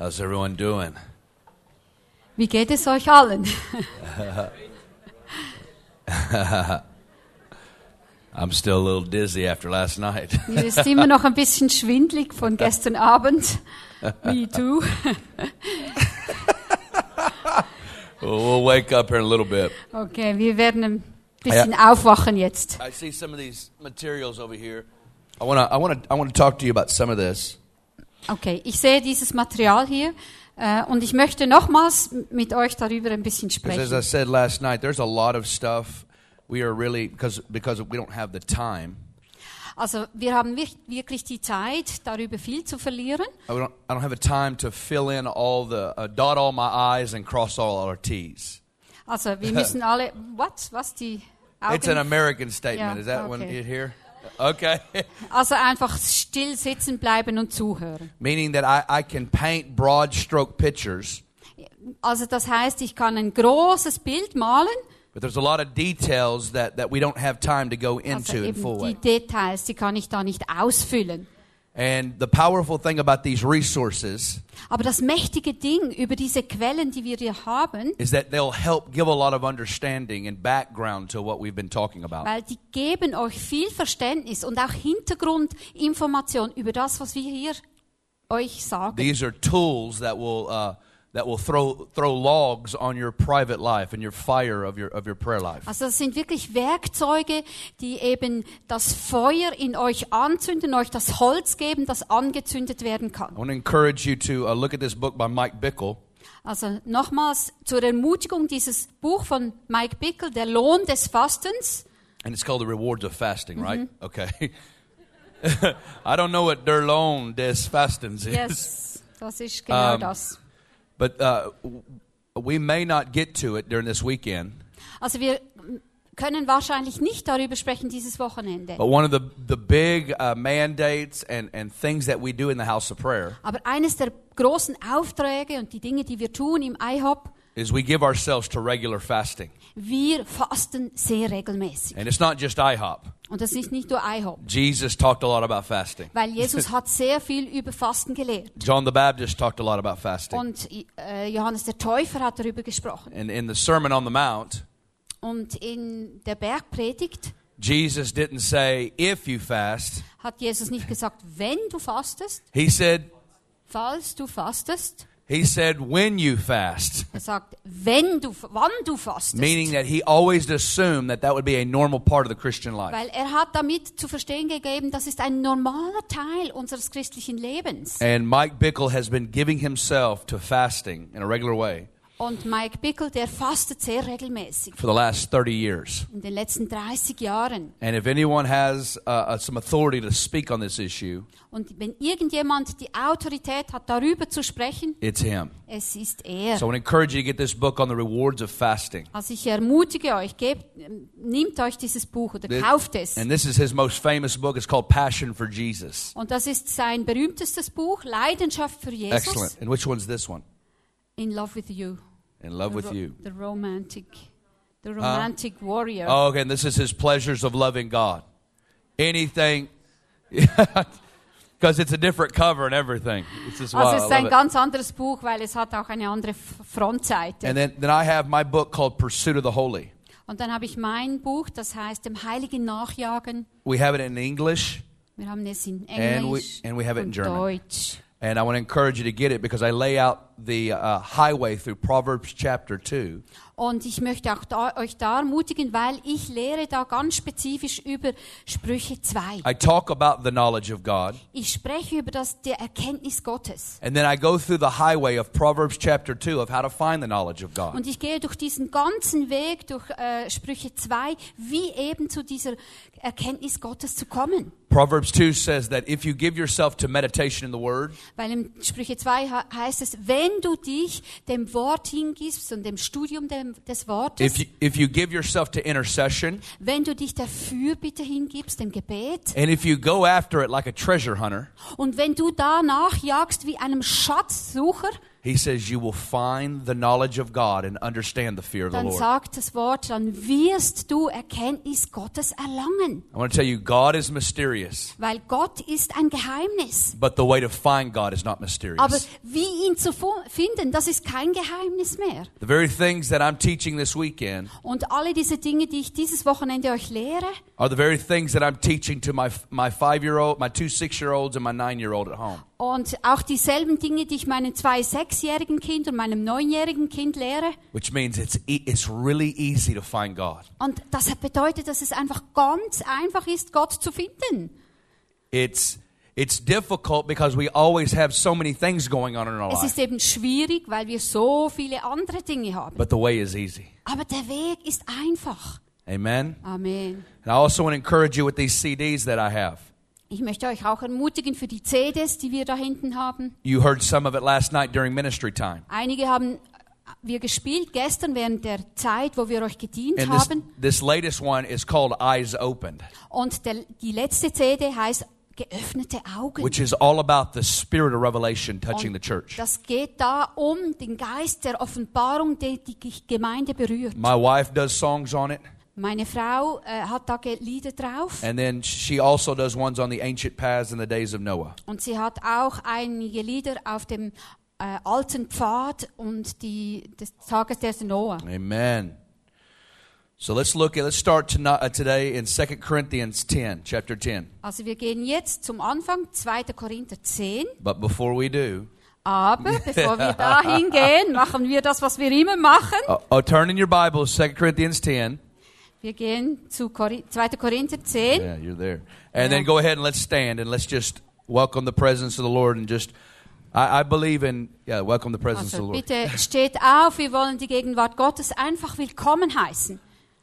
How's everyone doing? Wie geht es euch allen? I'm still a little dizzy after last night. Mir ist immer noch ein bisschen schwindelig von gestern Abend. Me too. We'll wake up here in a little bit. Okay, wir werden ein bisschen aufwachen jetzt. I see some of these materials over here. I want to talk to you about some of this. Okay, ich sehe dieses Material hier und ich möchte nochmals mit euch darüber ein bisschen Because as I sprechen. said last night, there's a lot of stuff we are really because we don't have the time. Also wir haben wirklich die Zeit, darüber viel zu verlieren. I don't have the time to fill in all the dot all my I's and cross all our T's. Also wir müssen alle, was die It's an Augen... American statement. Yeah, Is that one okay. here? Okay. Also einfach still sitzen bleiben und zuhören. Meaning that I can paint broad stroke pictures, Also das heißt, ich kann ein großes Bild malen, but there's a lot of details that we don't have time to go also into in full eben die way. Details, die kann ich da nicht ausfüllen. And the powerful thing about these resources Aber das mächtige Ding über diese Quellen, die wir hier haben, is that they'll help give a lot of understanding and background to what we've been talking about. weil die geben euch viel Verständnis und auch Hintergrundinformation über das, was wir hier euch sagen. These are tools that will throw logs on your private life and your fire of your prayer life. Also das sind wirklich Werkzeuge, die eben das Feuer in euch anzünden, euch das Holz geben, das angezündet werden I kann. want to encourage you to look at this book by Mike Bickle. Also nochmals zur Ermutigung dieses Buch von Mike Bickle, Der Lohn des Fastens. And it's called The Rewards of Fasting, right? Okay. I don't know what Der Lohn des Fastens is. Yes, das ist genau das. But we may not get to it during this weekend. Also wir können wahrscheinlich nicht darüber sprechen dieses Wochenende. But one of the big mandates and things that we do in the house of prayer Aber eines der großen Aufträge und die Dinge, die wir tun im IHOP, is we give ourselves to regular fasting. wir fasten sehr regelmäßig. And it's not just IHOP. Und das ist nicht nur IHOP. Jesus talked a lot about fasting. Weil Jesus hat sehr viel über Fasten gelehrt. John the Baptist talked a lot about fasting. Und Johannes der Täufer hat darüber gesprochen. And in the Sermon on the Mount, Und in der Bergpredigt Jesus didn't say, if you fast. hat Jesus nicht gesagt, wenn du fastest, He said, falls du fastest. when you fast. Er sagt, wann du fastest. Meaning that he always assumed that would be a normal part of the Christian life. Weil er hat damit zu verstehen gegeben, das ist ein normaler Teil unseres christlichen Lebens. And Mike Bickle has been giving himself to fasting in a regular way Und Mike Bickle, der fastet sehr regelmäßig for the last 30 years. in den letzten 30 Jahren. And if anyone has some authority to speak on this issue, Und wenn irgendjemand die Autorität hat, darüber zu sprechen, it's him. es ist er. So I want to encourage you to get this book on the rewards of fasting. Also ich ermutige euch, nehmt euch dieses Buch oder kauft es. And this is his most famous book. It's called Passion for Jesus. Und das ist sein berühmtestes Buch, Leidenschaft für Jesus. Excellent. And which one's this one? In Love with You. In Love with You. The romantic warrior. Oh, okay. And this is his pleasures of loving God. Anything, because it's a different cover and everything. This is why Also I es ist love ein it. ganz anderes Buch, weil es hat auch eine andere Frontseite. And then I have my book called Pursuit of the Holy. Und dann habe ich mein Buch, das heißt Dem Heiligen Nachjagen. We have it in English Wir haben es in and Englisch we have it in und German. Deutsch. And I want to encourage you to get it because I lay out the highway through Proverbs chapter 2. Und ich möchte auch euch da ermutigen, weil ich lehre da ganz spezifisch über Sprüche 2. I talk about the knowledge of God. Ich spreche über der Erkenntnis Gottes. And then I go through the highway of Proverbs chapter 2 of how to find the knowledge of God. Und ich gehe durch diesen ganzen Weg, durch Sprüche 2, wie eben zu dieser Erkenntnis Gottes zu kommen. Proverbs 2 says that if you give yourself to meditation in the Word, Weil im Sprüche 2 heißt es, wenn du dich dem Wort hingibst und dem Studium des Wortes, if you give yourself to intercession, wenn du dich der Fürbitte hingibst, dem Gebet, and if you go after it like a treasure hunter, und wenn du danach jagst wie einem Schatzsucher, He says you will find the knowledge of God and understand the fear of the dann Lord. sagt das Wort, dann wirst du Erkenntnis Gottes erlangen. I want to tell you, God is mysterious, Weil Gott ist ein Geheimnis. but the way to find God is not Aber mysterious. wie ihn zu finden, das ist kein Geheimnis mehr. The very things that I'm teaching this weekend Und alle diese Dinge, die ich dieses Wochenende euch lehre, are the very things that I'm teaching to my 5-year-old, my 2 6-year-olds, and my 9-year-old at home. und auch dieselben Dinge, die ich meinem 2 6-jährigen Kind und meinem 9-jährigen Kind lehre. Which means it's really easy to find God. Und das bedeutet, dass es einfach ganz einfach ist, Gott zu finden. It's difficult because we always have so many things going on in our Es life. ist eben schwierig, weil wir so viele andere Dinge haben. But the way is easy. Aber der Weg ist einfach. Amen. Amen. And I also want to encourage you with these CDs that I have. Ich möchte euch auch ermutigen für die CDs, die wir da hinten haben. You heard some of it last night during ministry time. Einige haben wir gespielt gestern während der Zeit, wo wir euch gedient And haben. this latest one is called Eyes Opened, Und die letzte CD heißt Geöffnete Augen. which is all about the spirit of revelation touching the Und church. das geht da um den Geist der Offenbarung, der die Gemeinde berührt. My wife does songs on it, Meine Frau hat da Lieder drauf. and then she also does ones on the ancient paths in the days of Noah. Und sie hat auch einige Lieder auf dem alten Pfad und des Tages des Noah. Amen. So let's start today in 2 Corinthians 10, chapter 10. Also wir gehen jetzt zum Anfang, 2. Korinther 10. But before we do, Aber bevor wir dahin gehen, machen wir das, was wir immer machen. turn in your Bibles, 2 Corinthians 10. Wir gehen zu 2. Korinther 10. Yeah, you're there. And then go ahead and let's stand and let's just welcome the presence of the Lord and just, I believe in, welcome the presence of the Also Lord. bitte steht auf, wir wollen die Gegenwart Gottes einfach willkommen heißen.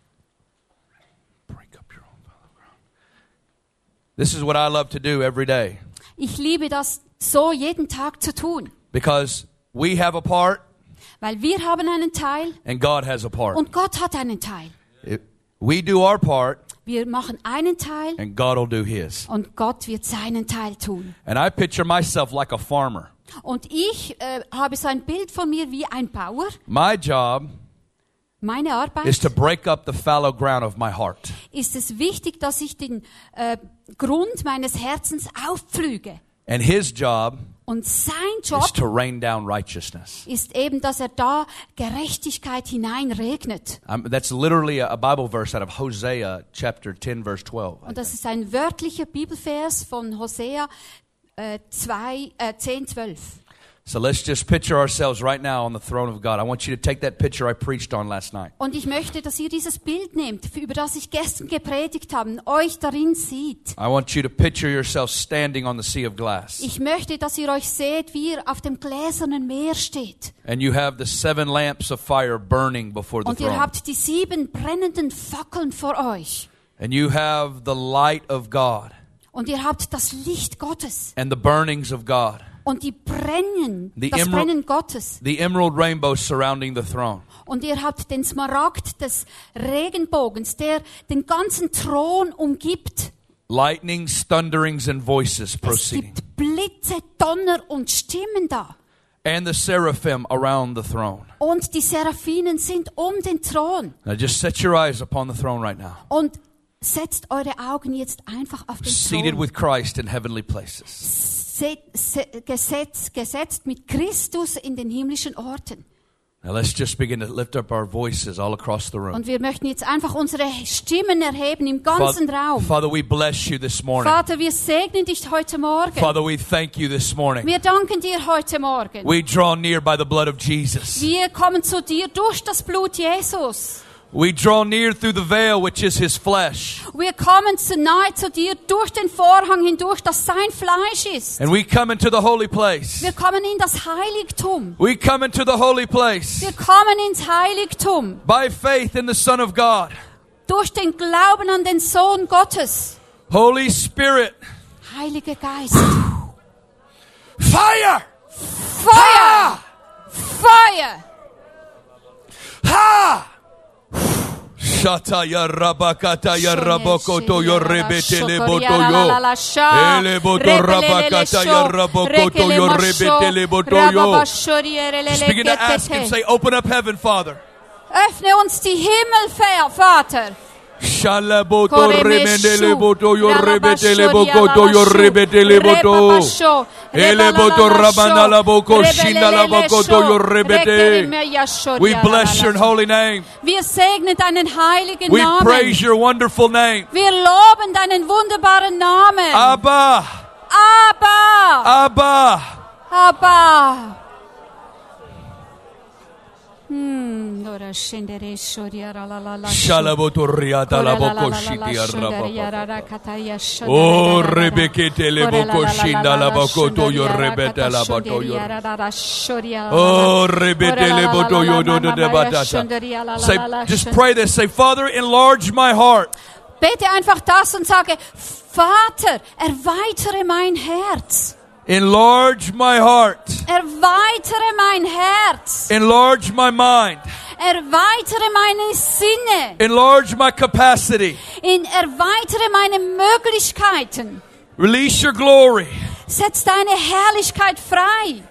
Break up your own fallow ground. This is what I love to do every day Ich liebe das so jeden Tag zu tun, because we have a part weil wir haben einen Teil and God has a part. und Gott hat einen Teil. We do our part Wir machen einen Teil and God will do His. und Gott wird seinen Teil tun. And I picture myself like a farmer. Und ich habe so ein Bild von mir wie ein Bauer. My job Meine is Arbeit to break up the fallow ground of my heart. ist es wichtig, dass ich den Grund meines Herzens aufpflüge. And His job Und sein is Job to rain down righteousness. ist eben, dass er da Gerechtigkeit hineinregnet. That's literally a Bible verse out of Hosea chapter 10 verse 12. Und das ist ein wörtlicher Bibelvers von Hosea 10, 12. So let's just picture ourselves right now on the throne of God. I want you to take that picture I preached on last night. Und ich möchte, dass ihr dieses Bild nehmt, über das ich gestern gepredigt habe, und euch darin seht. I want you to picture yourself standing on the sea of glass. Ich möchte, dass ihr euch seht, wie ihr auf dem gläsernen Meer steht. And you have the 7 lamps of fire burning before the Und ihr throne. habt die 7 brennenden Fackeln vor euch. And you have the light of God Und ihr habt das Licht Gottes. and the burnings of God. Und die brennen, The das emerald- Brennen Gottes. The emerald rainbow surrounding the throne. Und ihr habt den Smaragd des Regenbogens, der den ganzen Thron umgibt. Lightnings, thunderings, and voices Es proceeding. gibt Blitze, Donner und Stimmen da. And the seraphim around the throne. Und die Seraphinen sind um den Thron. Now just set your eyes upon the throne right now. Und setzt eure Augen jetzt einfach auf den Seated Thron. with Christ in heavenly places. Gesetzt mit Christus in den himmlischen Orten. Now let's just begin to lift up our voices all across the room. Und wir möchten jetzt einfach unsere Stimmen erheben im ganzen Raum. Father, we bless you this morning. Vater, wir segnen dich heute Morgen. Father, we thank you this morning. Wir danken dir heute Morgen. We draw near by the blood of Jesus. Wir kommen zu dir durch das Blut Jesus. We draw near through the veil, which is his flesh. Wir kommen zu nahe zu dir durch den Vorhang hindurch, das sein Fleisch ist. And we come into the holy place. Wir kommen in das Heiligtum. We come into the holy place Wir kommen ins Heiligtum by faith in the Son of God. durch den Glauben an den Sohn Gottes. Holy Spirit, Heiliger Geist. fire! Feuer! Feuer! Ha! Shata ya rabakata ya rabokoto yo rebetele boto yo. Ele boto rabakata ya rabokoto yo rebetele boto yo. Just begin to ask him, say, open up heaven, Father. Öffne uns die Himmel, Vater. Shalaboto remendele boto yo rebetele bokoto yo rebetele boto. Ele boto rabana la boko shinda la bokoto yo rebete. We bless your holy name. Wir segnen deinen heiligen We Namen. praise your wonderful name. Wir loben deinen wunderbaren Namen. Abba. Abba. Abba. Abba. Shalaboto riata la boko shiti arraba. Oh, rebekete le boko shinda la bokoto yo rebete la boto yo. Oh, rebete le boto yo do de batata. Say, just pray this. Say, Father, enlarge my heart. Bete einfach das und sage, Vater, erweitere mein Herz. Enlarge my heart. Erweitere mein Herz. Enlarge my mind. Erweitere meine Sinne. Enlarge my capacity. Erweitere meine Möglichkeiten. Release your glory. Setz deine Herrlichkeit frei.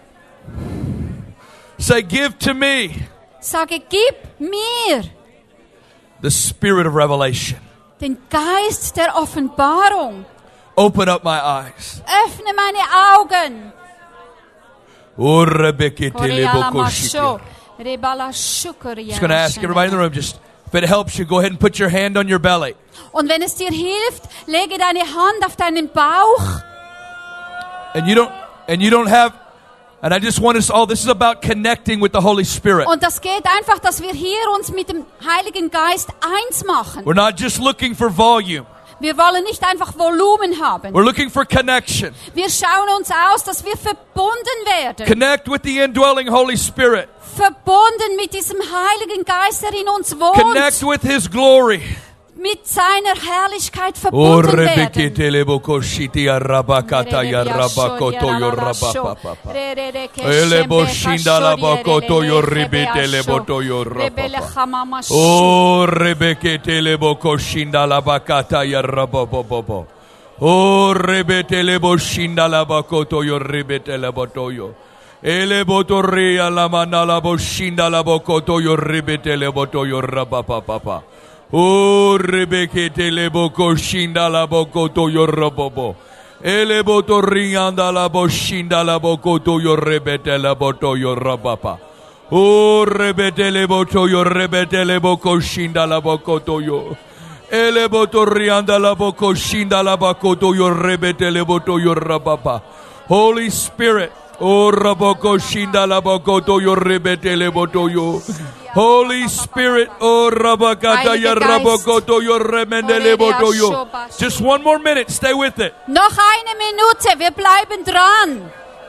Say, give to me. Sage, gib mir The spirit of revelation. den Geist der Offenbarung. Open up my eyes. Öffne meine Augen. Oh, rebekete le boko shiti. Just going to ask everybody in the room, just if it helps you, go ahead and put your hand on your belly. Und wenn es dir hilft, lege deine Hand auf deinen Bauch. And you don't have, and I just want us all, this is about connecting with the Holy Spirit. Und das geht einfach, dass wir hier uns mit dem Heiligen Geist eins machen. We're not just looking for volume. Wir wollen nicht einfach Volumen haben. We're looking for connection. Wir schauen uns aus, dass wir verbunden werden. Connect with the indwelling Holy Spirit. Verbunden mit diesem Heiligen Geist, der in uns Connect wohnt. with His glory. Mit seiner Herrlichkeit Oh, verbunden werden. rebekete le boko shiti arabakata ya rabakoto yo rabapapa. Ele bo shinda la bakoto yo ribete le boto yo rabapa. Oh, rebekete le boko shinda la bakata ya rabapopo. Oh, rebete le bo shinda la bakoto yo ribete le boto yo. Ele boto ria la manala bo shinda la bakoto yo ribete le boto yo rabapapa. Oh, rebekete le boko shinda la bokoto yo rabobo. Ele boto rianda la bo shinda la bokoto yo rebete la boto yo rabapa. Oh, rebete le boto yo rebete le boko shinda la bokoto yo. Ele boto rianda la boko shinda la bokoto yo rebete le boto yo rabapa. Holy Spirit. Oh, raboko shinda la bokoto yo rebete le boto yo. Holy Spirit, oh rabakata ya rabokoto yo remendele boto yo. Just one more minute, stay with it. Noch eine Minute, wir bleiben dran.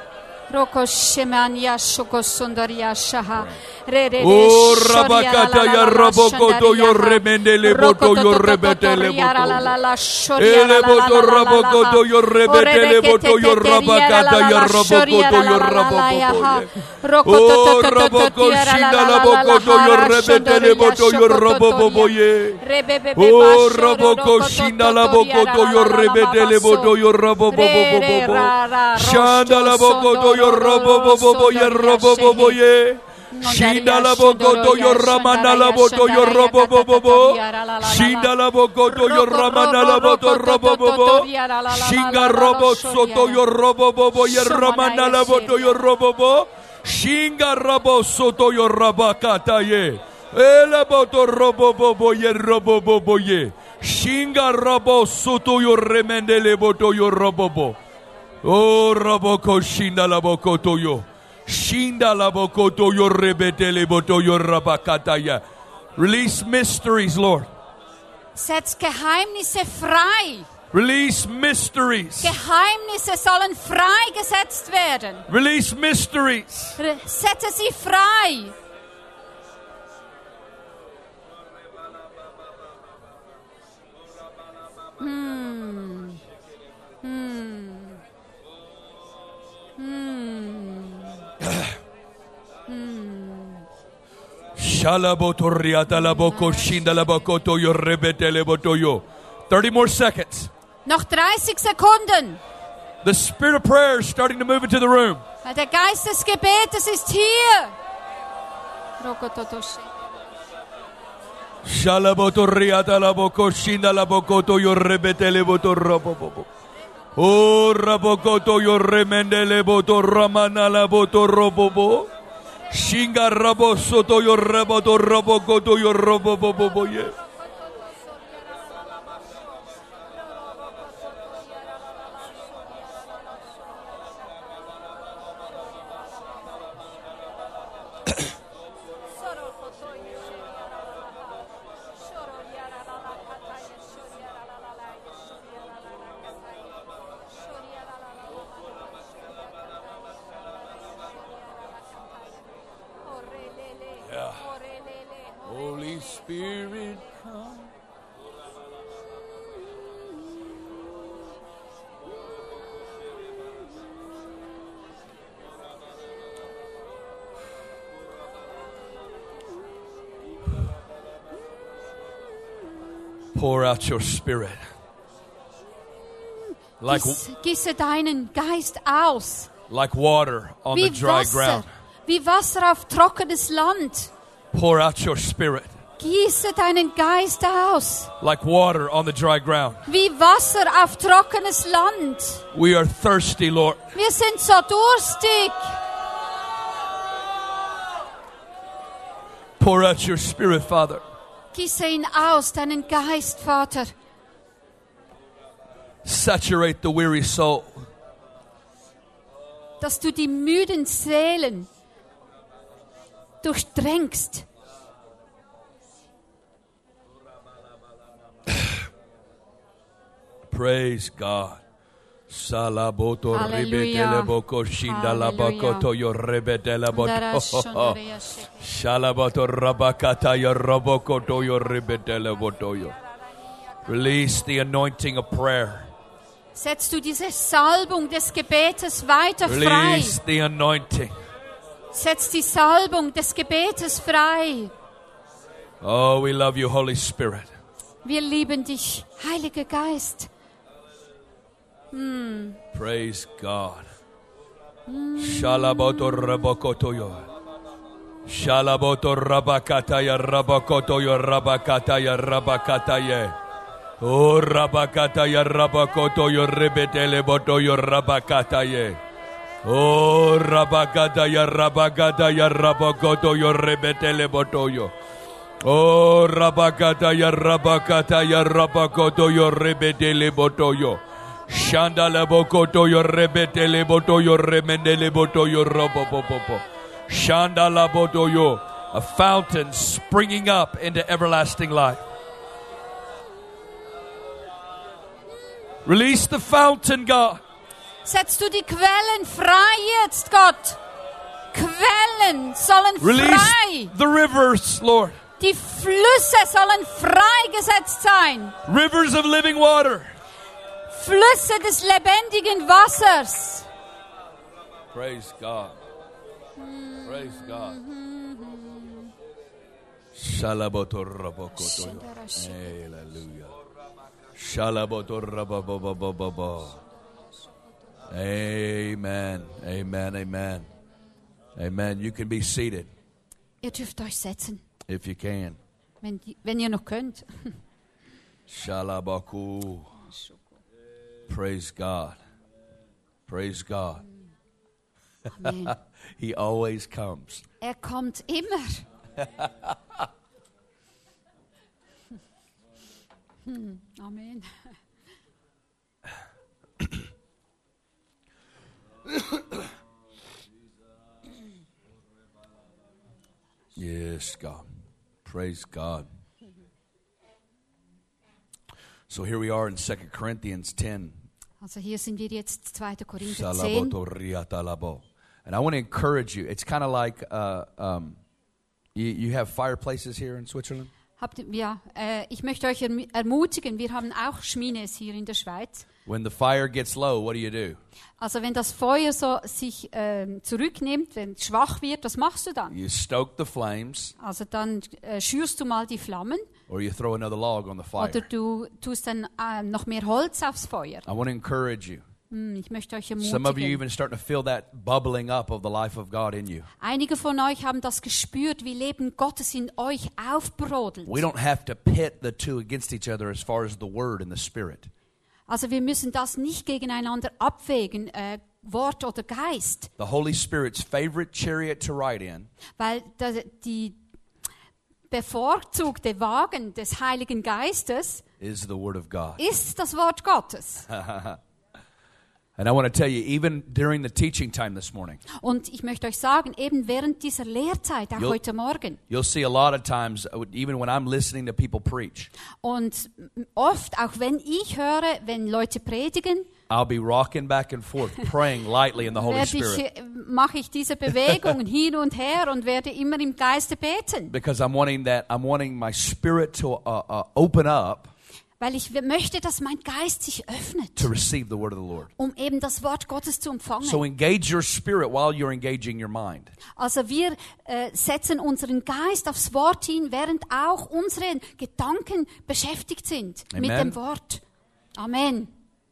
Oh, rabakata ya rabokoto yo remendele boto yo rebetele boto. Ele boto rabokoto yo rebetele boto yo rabakata ya rabokoto yo rabokoto. Oh, raboko shinda la bokoto yo rebetele boto yo rabokoto ye. Oh, raboko shinda la bokoto yo rebetele boto yo rabokoto. Shanda la bokoto yo rabokoto ye rabokoto ye. Shinda la bokoto yo ramana la boto yo robobobo. Shinda la bokoto yo ramana la boto robobobo. Shinga robo soto yo robobobo ye ramana la boto yo robobo. Shinga robo soto yo rabakata ye. Ele boto robobobo ye robobobo ye. Shinga robo soto yo remendele boto yo robobo. Oh, roboko shinda la bokoto yo. Shinda la bokoto yo rebetele boto yo rabakataya. Release mysteries, Lord. Setz Geheimnisse frei. Release mysteries. Geheimnisse sollen freigesetzt werden. Release mysteries. Setze sie frei. 30 more seconds. Noch 30 Sekunden. The spirit of prayer is starting to move into the room. Der Geist des Gebetes ist hier. Oh, rabokoto yorremendele boto ramana la boto robobo. Shinga rabosoto yorreboto robokoto yorrobobobo ye. Holy Spirit, come. Pour out your spirit. Like, Gieße deinen Geist aus. Like water on the dry ground. Wie Wasser auf trockenes Land. Pour out your spirit. Gieße deinen Geist aus. Like water on the dry ground. Wie Wasser auf trockenes Land. We are thirsty, Lord. Wir sind so durstig. Pour out your spirit, Father. Gieße ihn aus, deinen Geist, Vater. Saturate the weary soul. Dass du die müden Seelen durchdrängst. Praise God. Salaboto ribetele boko shinda la bakoto yo rebetele boto. Shalaboto rabakata yo robokoto yo rebetele boto yo. Release the anointing of prayer. Setzt du diese Salbung des Gebetes weiter frei. Release the anointing. Setz die Salbung des Gebetes frei. Oh, we love you, Holy Spirit. Wir lieben dich, Heiliger Geist. Praise God. Shalaboto rabakoto yo. Shalaboto rabakata ya rabakoto yo rabakata ya rabakata ye. Oh, rabakata ya rabakoto yo rebetele boto yo rabakata ye. Oh, rabakata ya rabakoto yo rebetele boto yo. Oh, rabakata ya rabakoto yo rebetele boto yo. Shanda la bokoto yo rebetele boto yo remendele boto yo robopopopo. Shanda la boto yo. A fountain springing up into everlasting life. Release the fountain, God. Setzt du die Quellen frei jetzt, Gott. Quellen sollen Release frei. the rivers, Lord. Die Flüsse sollen freigesetzt sein. Rivers of living water. Flüsse des lebendigen Wassers. Praise God. Praise God. Shalaboto rabokoto. Hallelujah. Shalaboto rabababababa. Amen. Amen. Amen. Amen. You can be seated Ihr dürft euch setzen, if you can. wenn ihr noch könnt. Shalabaku. Praise God. Praise God. Amen. He always comes. Kommt immer. Amen. Yes, God. Praise God. So here we are in 2 Corinthians 10. Also hier sind wir jetzt 2. Korinther 10. And I want to encourage you. It's kind of like you have fireplaces here in Switzerland. Ich möchte euch ermutigen, wir haben auch Schmines hier in der Schweiz. When the fire gets low, what do? Also wenn das Feuer so sich zurücknimmt, wenn es schwach wird, was machst du dann? You stoke the flames, Also dann schürst du mal die Flammen or you throw another log on the fire. oder du tust dann noch mehr Holz aufs Feuer. I want to encourage you. Ich möchte euch Some of you ermutigen. even starting to feel that bubbling up of the life of God in you. Einige von euch haben das gespürt, wie Leben Gottes in euch aufbrodelt. We don't have to pit the two against each other as far as the Word and the Spirit. Also wir müssen das nicht gegeneinander abwägen, Wort oder Geist, The Holy Spirit's favorite chariot to ride in weil die bevorzugte Wagen des Heiligen Geistes is the Word of God. ist das Wort Gottes. And I want to tell you, even during the teaching time this morning, Und ich möchte euch sagen, eben während dieser Lehrzeit, auch heute Morgen, you'll see a lot of times, even when I'm listening to people preach, und oft, auch wenn ich höre, wenn Leute predigen, I'll be rocking back and forth, praying lightly in the Holy Spirit. mache ich diese Bewegungen hin und her und werde immer im Geiste beten. Because I'm wanting my spirit to open up Weil ich möchte, dass mein Geist sich öffnet, to receive the word of the Lord. um eben das Wort Gottes zu empfangen. So engage your spirit while you're engaging your mind. Also wir setzen unseren Geist aufs Wort hin, während auch unsere Gedanken beschäftigt sind mit Amen. dem Wort. Amen.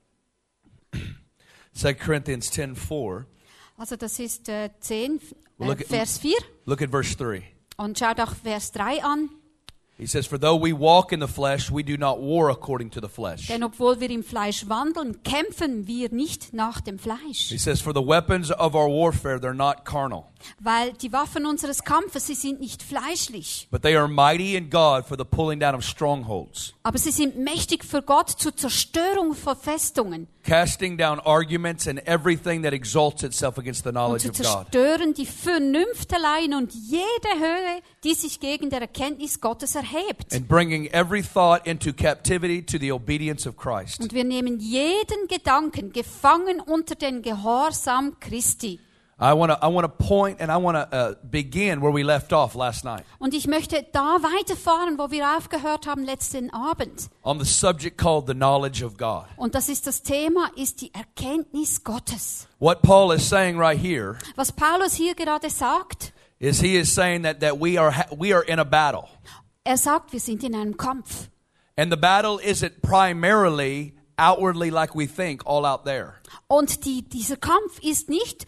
2 Corinthians 10:4. Also das ist 10, Look at- Vers 4. Look at verse 3. Und schaut auch Vers 3 an. He says, "For though we walk in the flesh, we do not war according to the flesh." Denn obwohl wir im Fleisch wandeln, kämpfen wir nicht nach dem Fleisch. He says, "For the weapons of our warfare, they're not carnal, Weil die Waffen unseres Kampfes, sie sind nicht fleischlich. but they are mighty in God for the pulling down of strongholds, Aber sie sind mächtig für Gott zur Zerstörung von Festungen. casting down arguments and everything that exalts itself against the Und knowledge zu of God, zerstören die Vernünfteleien und jede Höhe, die sich gegen der Erkenntnis Gottes erhebt. and bringing every thought into captivity to the obedience of Christ." Und wir nehmen jeden Gedanken gefangen unter den Gehorsam Christi. I want to point and I want to begin where we left off last night Und ich möchte da weiterfahren, wo wir aufgehört haben letzten Abend. on the subject called the knowledge of God. Und das ist das Thema, ist die Erkenntnis Gottes. What Paul is saying right here Was Paulus hier gerade sagt, is he is saying that we are in a battle. er sagt, wir sind in einem Kampf. And the battle isn't primarily outwardly like we think all out there. Und dieser Kampf ist nicht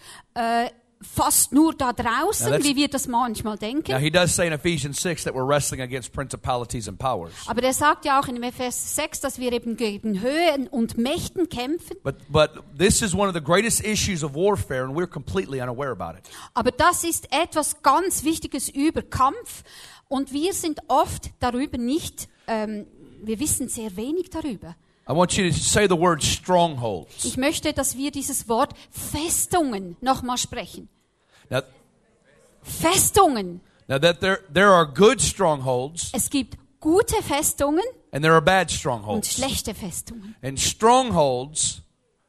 fast nur da draußen, Now that's- wie wir das manchmal denken. Now he does say in Ephesians 6 that we're wrestling against principalities and powers. Aber er sagt ja auch in Epheser 6, dass wir eben gegen Höhen und Mächten kämpfen. But this is one of the greatest issues of warfare and we're completely unaware about it. Aber das ist etwas ganz Wichtiges über Kampf. Und wir sind oft darüber nicht, wir wissen sehr wenig darüber. I want you to say the word strongholds. Ich möchte, dass wir dieses Wort Festungen nochmal sprechen. Now Festungen. that there are good strongholds Es gibt gute Festungen and there are bad und strongholds. schlechte Festungen. And strongholds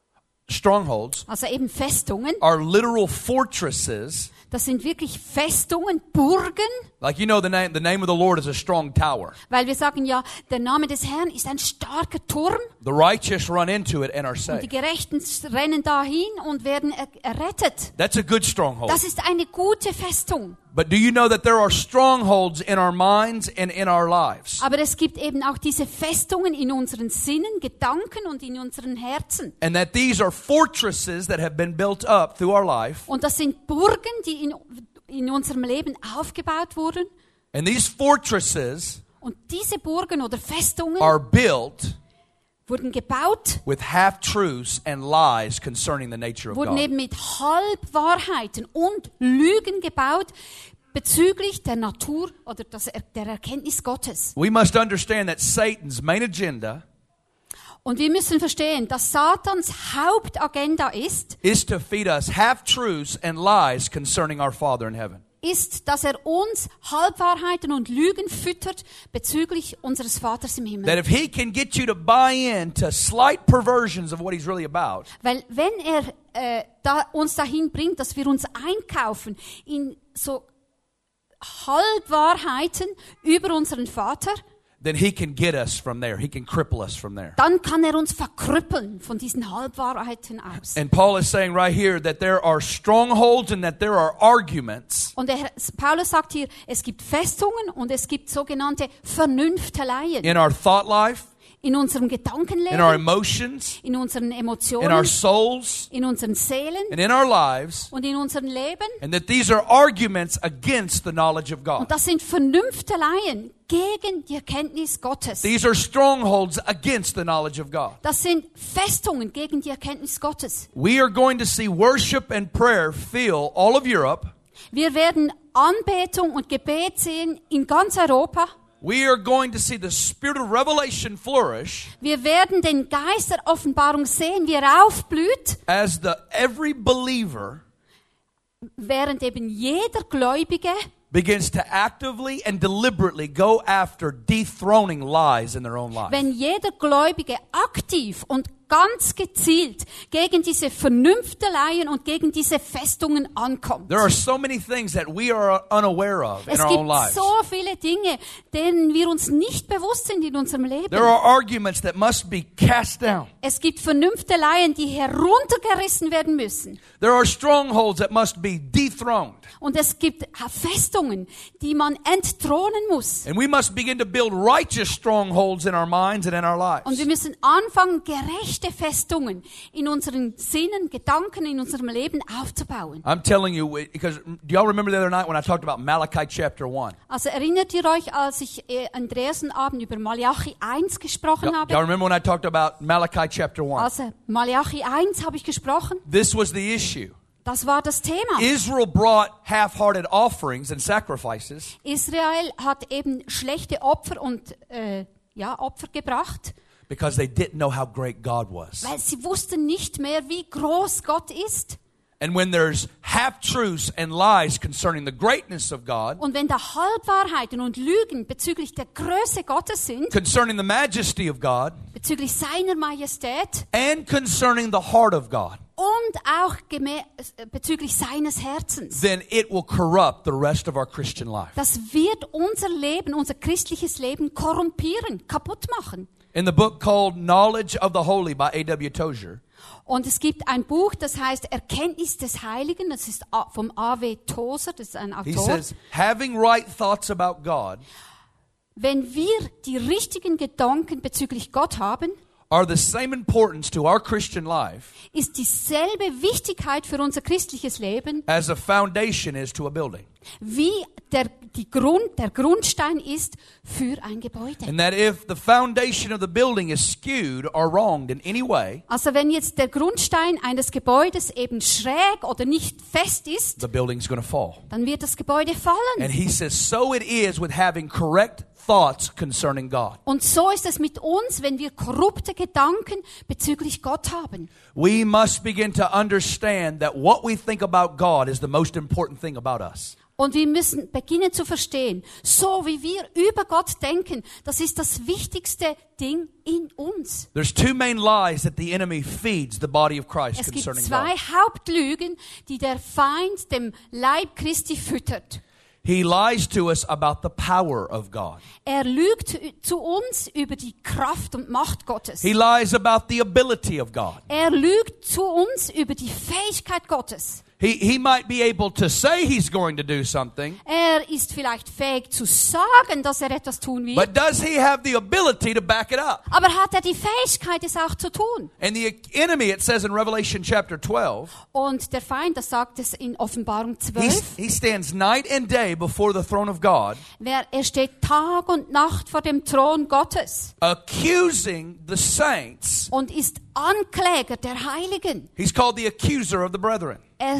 Also eben Festungen, are literal fortresses. das sind wirklich Festungen, Burgen, Like the name of the Lord is a strong tower. weil wir sagen ja, der Name des Herrn ist ein starker Turm The righteous run into it and are und die saved. Gerechten rennen dahin und werden errettet. That's a good stronghold. Das ist eine gute Festung. But do you know that there are strongholds in our minds and in our lives? Aber es gibt eben auch diese Festungen in unseren Sinnen, Gedanken und in unseren Herzen. And that these are fortresses that have been built up through our life. Und das sind Burgen, die in unserem Leben aufgebaut wurden. And these fortresses Und diese Burgen oder Festungen are built wurden gebaut, with half-truths and lies concerning the nature of wurden God. eben mit Halbwahrheiten und Lügen gebaut bezüglich der Natur oder der Erkenntnis Gottes. We must understand that Satan's main agenda Und wir müssen verstehen, dass Satans Hauptagenda is to feed us half-truths and lies concerning our Father in heaven. ist, dass er uns Halbwahrheiten und Lügen füttert bezüglich unseres Vaters im Himmel. That if he can get you to buy in to slight perversions of what he's really about, Weil wenn er uns dahin bringt, dass wir uns einkaufen in so Halbwahrheiten über unseren Vater, then he can get us from there. He can cripple us from there. dann kann er uns verkrüppeln von diesen Halbwahrheiten aus. And Paul is saying right here that there are strongholds and that there are arguments Und Paulus sagt hier, es gibt Festungen und es gibt sogenannte Vernünfteleien in our thought life, in unserem in our Gedankenleben, emotions, in unseren in our Emotionen, souls, in unseren Seelen and in our lives, und in unserem Leben. and that these are arguments against the knowledge of God. Und das sind Vernünfteleien gegen die Erkenntnis Gottes. These are strongholds against the knowledge of God. Das sind Festungen gegen die Erkenntnis Gottes. We are going to see worship and prayer fill all of Europe. Wir werden Anbetung und Gebet sehen in ganz Europa. We are going to see the spirit of revelation flourish Wir werden den Geist der Offenbarung sehen, wie er aufblüht, as every believer während eben jeder Gläubige begins to actively and deliberately go after dethroning lies in their own life. wenn jeder Gläubige aktiv und ganz gezielt gegen diese Vernünfteleien und gegen diese Festungen ankommt. There are so many things that we are unaware of in Es our own gibt lives. so viele Dinge, denen wir uns nicht bewusst sind in unserem Leben. There are arguments that must be cast down. Es gibt Vernünfteleien, die heruntergerissen werden müssen. There are strongholds that must be dethroned. Und es gibt Festungen, die man entthronen muss. And we must begin to build righteous strongholds in our minds and in our Und wir lives. müssen anfangen, gerechte Festungen in unseren Sinnen, Gedanken, in unserem Leben aufzubauen. I'm telling you, because do y'all remember the other night when I talked about Malachi chapter 1? Also erinnert ihr euch, als ich am ersten Abend über Malachi 1 gesprochen Y'all habe? remember when I talked about Malachi chapter 1? Also Malachi 1 habe ich gesprochen. This was the issue. Das war das Thema. Israel brought half-hearted offerings and sacrifices Israel hat eben schlechte Opfer und Opfer gebracht, because they didn't know how great God was. weil sie wussten nicht mehr, wie groß Gott ist. And when there's half-truths and lies concerning the greatness of God, Und wenn da Halbwahrheiten und Lügen bezüglich der Größe Gottes sind, concerning the majesty of God, bezüglich seiner Majestät and concerning the heart of God, und auch bezüglich seines Herzens, then it will corrupt the rest of our Christian life. das wird unser Leben, unser christliches Leben korrumpieren, kaputt machen. In the book called Knowledge of the Holy by A.W. Tozer, Und es gibt ein Buch, das heißt Erkenntnis des Heiligen, das ist vom A.W. Tozer, das ist ein he Autor. says, having right thoughts about God Wenn wir die richtigen Gedanken bezüglich Gott haben, are the same importance to our Christian life ist dieselbe Wichtigkeit für unser christliches Leben, as a foundation is to a building. wie der Grundstein ist für ein Gebäude. And that if the foundation of the building is skewed or wronged in any way, Also wenn jetzt der Grundstein eines Gebäudes eben schräg oder nicht fest ist, the building's going to fall. dann wird das Gebäude fallen. And he says, so it is with having correct thoughts concerning God. Und so ist es mit uns, wenn wir korrupte Gedanken bezüglich Gott haben. We must begin to understand that what we think about God is the most important thing about us. Und wir müssen beginnen zu verstehen, so wie wir über Gott denken, das ist das wichtigste Ding in uns. There's two main lies that the enemy feeds the body of Christ Es gibt concerning zwei God. Hauptlügen, die der Feind dem Leib Christi füttert. He lies to us about the power of God. Er lügt zu uns über die Kraft und Macht Gottes. He lies about the ability of God. Er lügt zu uns über die Fähigkeit Gottes. He might be able to say he's going to do something, Er ist vielleicht fähig zu sagen, dass er etwas tun will, but does he have the ability to back it up? aber hat er die Fähigkeit, es auch zu tun? And the enemy, it says in Revelation chapter 12, Und der Feind, das sagt es in Offenbarung 12, he stands night and day before the throne of God, er steht Tag und Nacht vor dem Thron Gottes accusing the saints. und ist Ankläger der Heiligen. He's called the accuser of the brethren.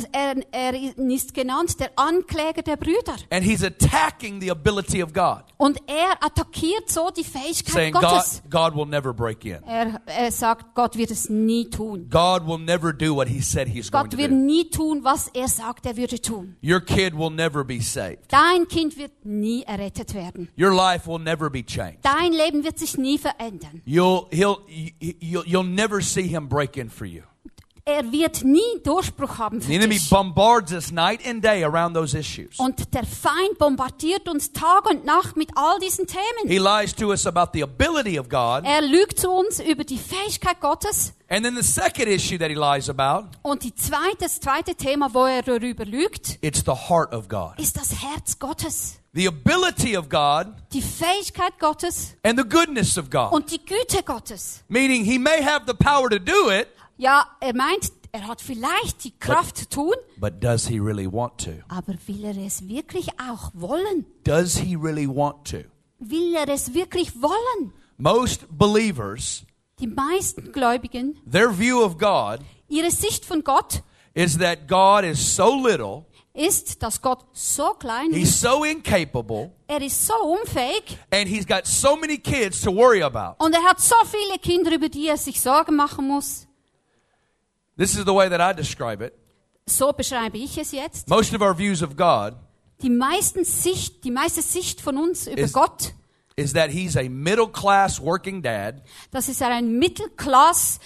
Er ist genannt der Ankläger der Brüder. And he's attacking the ability of God, Und er attackiert so die Fähigkeit saying Gottes. God will never break in. Er sagt, Gott wird es nie tun. God will never do what he said he's going Gott to wird do. nie tun, was er sagt, er würde tun. Your kid will never be saved. Dein Kind wird nie errettet werden. Your life will never be changed. Dein Leben wird sich nie verändern. You'll never see him break in for you. Er wird nie Durchbruch haben The für enemy dich. bombards us night and day around those issues. Und der Feind bombardiert uns Tag und Nacht mit all diesen Themen. He lies to us about the ability of God. Er lügt zu uns über die Fähigkeit Gottes. And then the second issue that he lies about, Und das zweite Thema, wo er darüber lügt, it's the heart of God. ist das Herz Gottes. The ability of God Die Fähigkeit Gottes and the goodness of God. und die Güte Gottes. Meaning he may have the power to do it, Ja, er meint, er hat vielleicht die Kraft zu tun, but does he really want to? aber will er es wirklich auch wollen? Does he really want to? Will er es wirklich wollen? Most believers, Die meisten Gläubigen, their view of God ihre Sicht von Gott is that God is so little, ist, dass Gott so klein he's ist, so incapable, er ist so unfähig and he's got so many kids to worry about. und er hat so viele Kinder, über die er sich Sorgen machen muss. This is the way that I describe it. So beschreibe ich es jetzt. Most of our views of God Die meiste Sicht von uns über Ist- Gott, is that he's a middle-class working dad dass es ein Mittelklass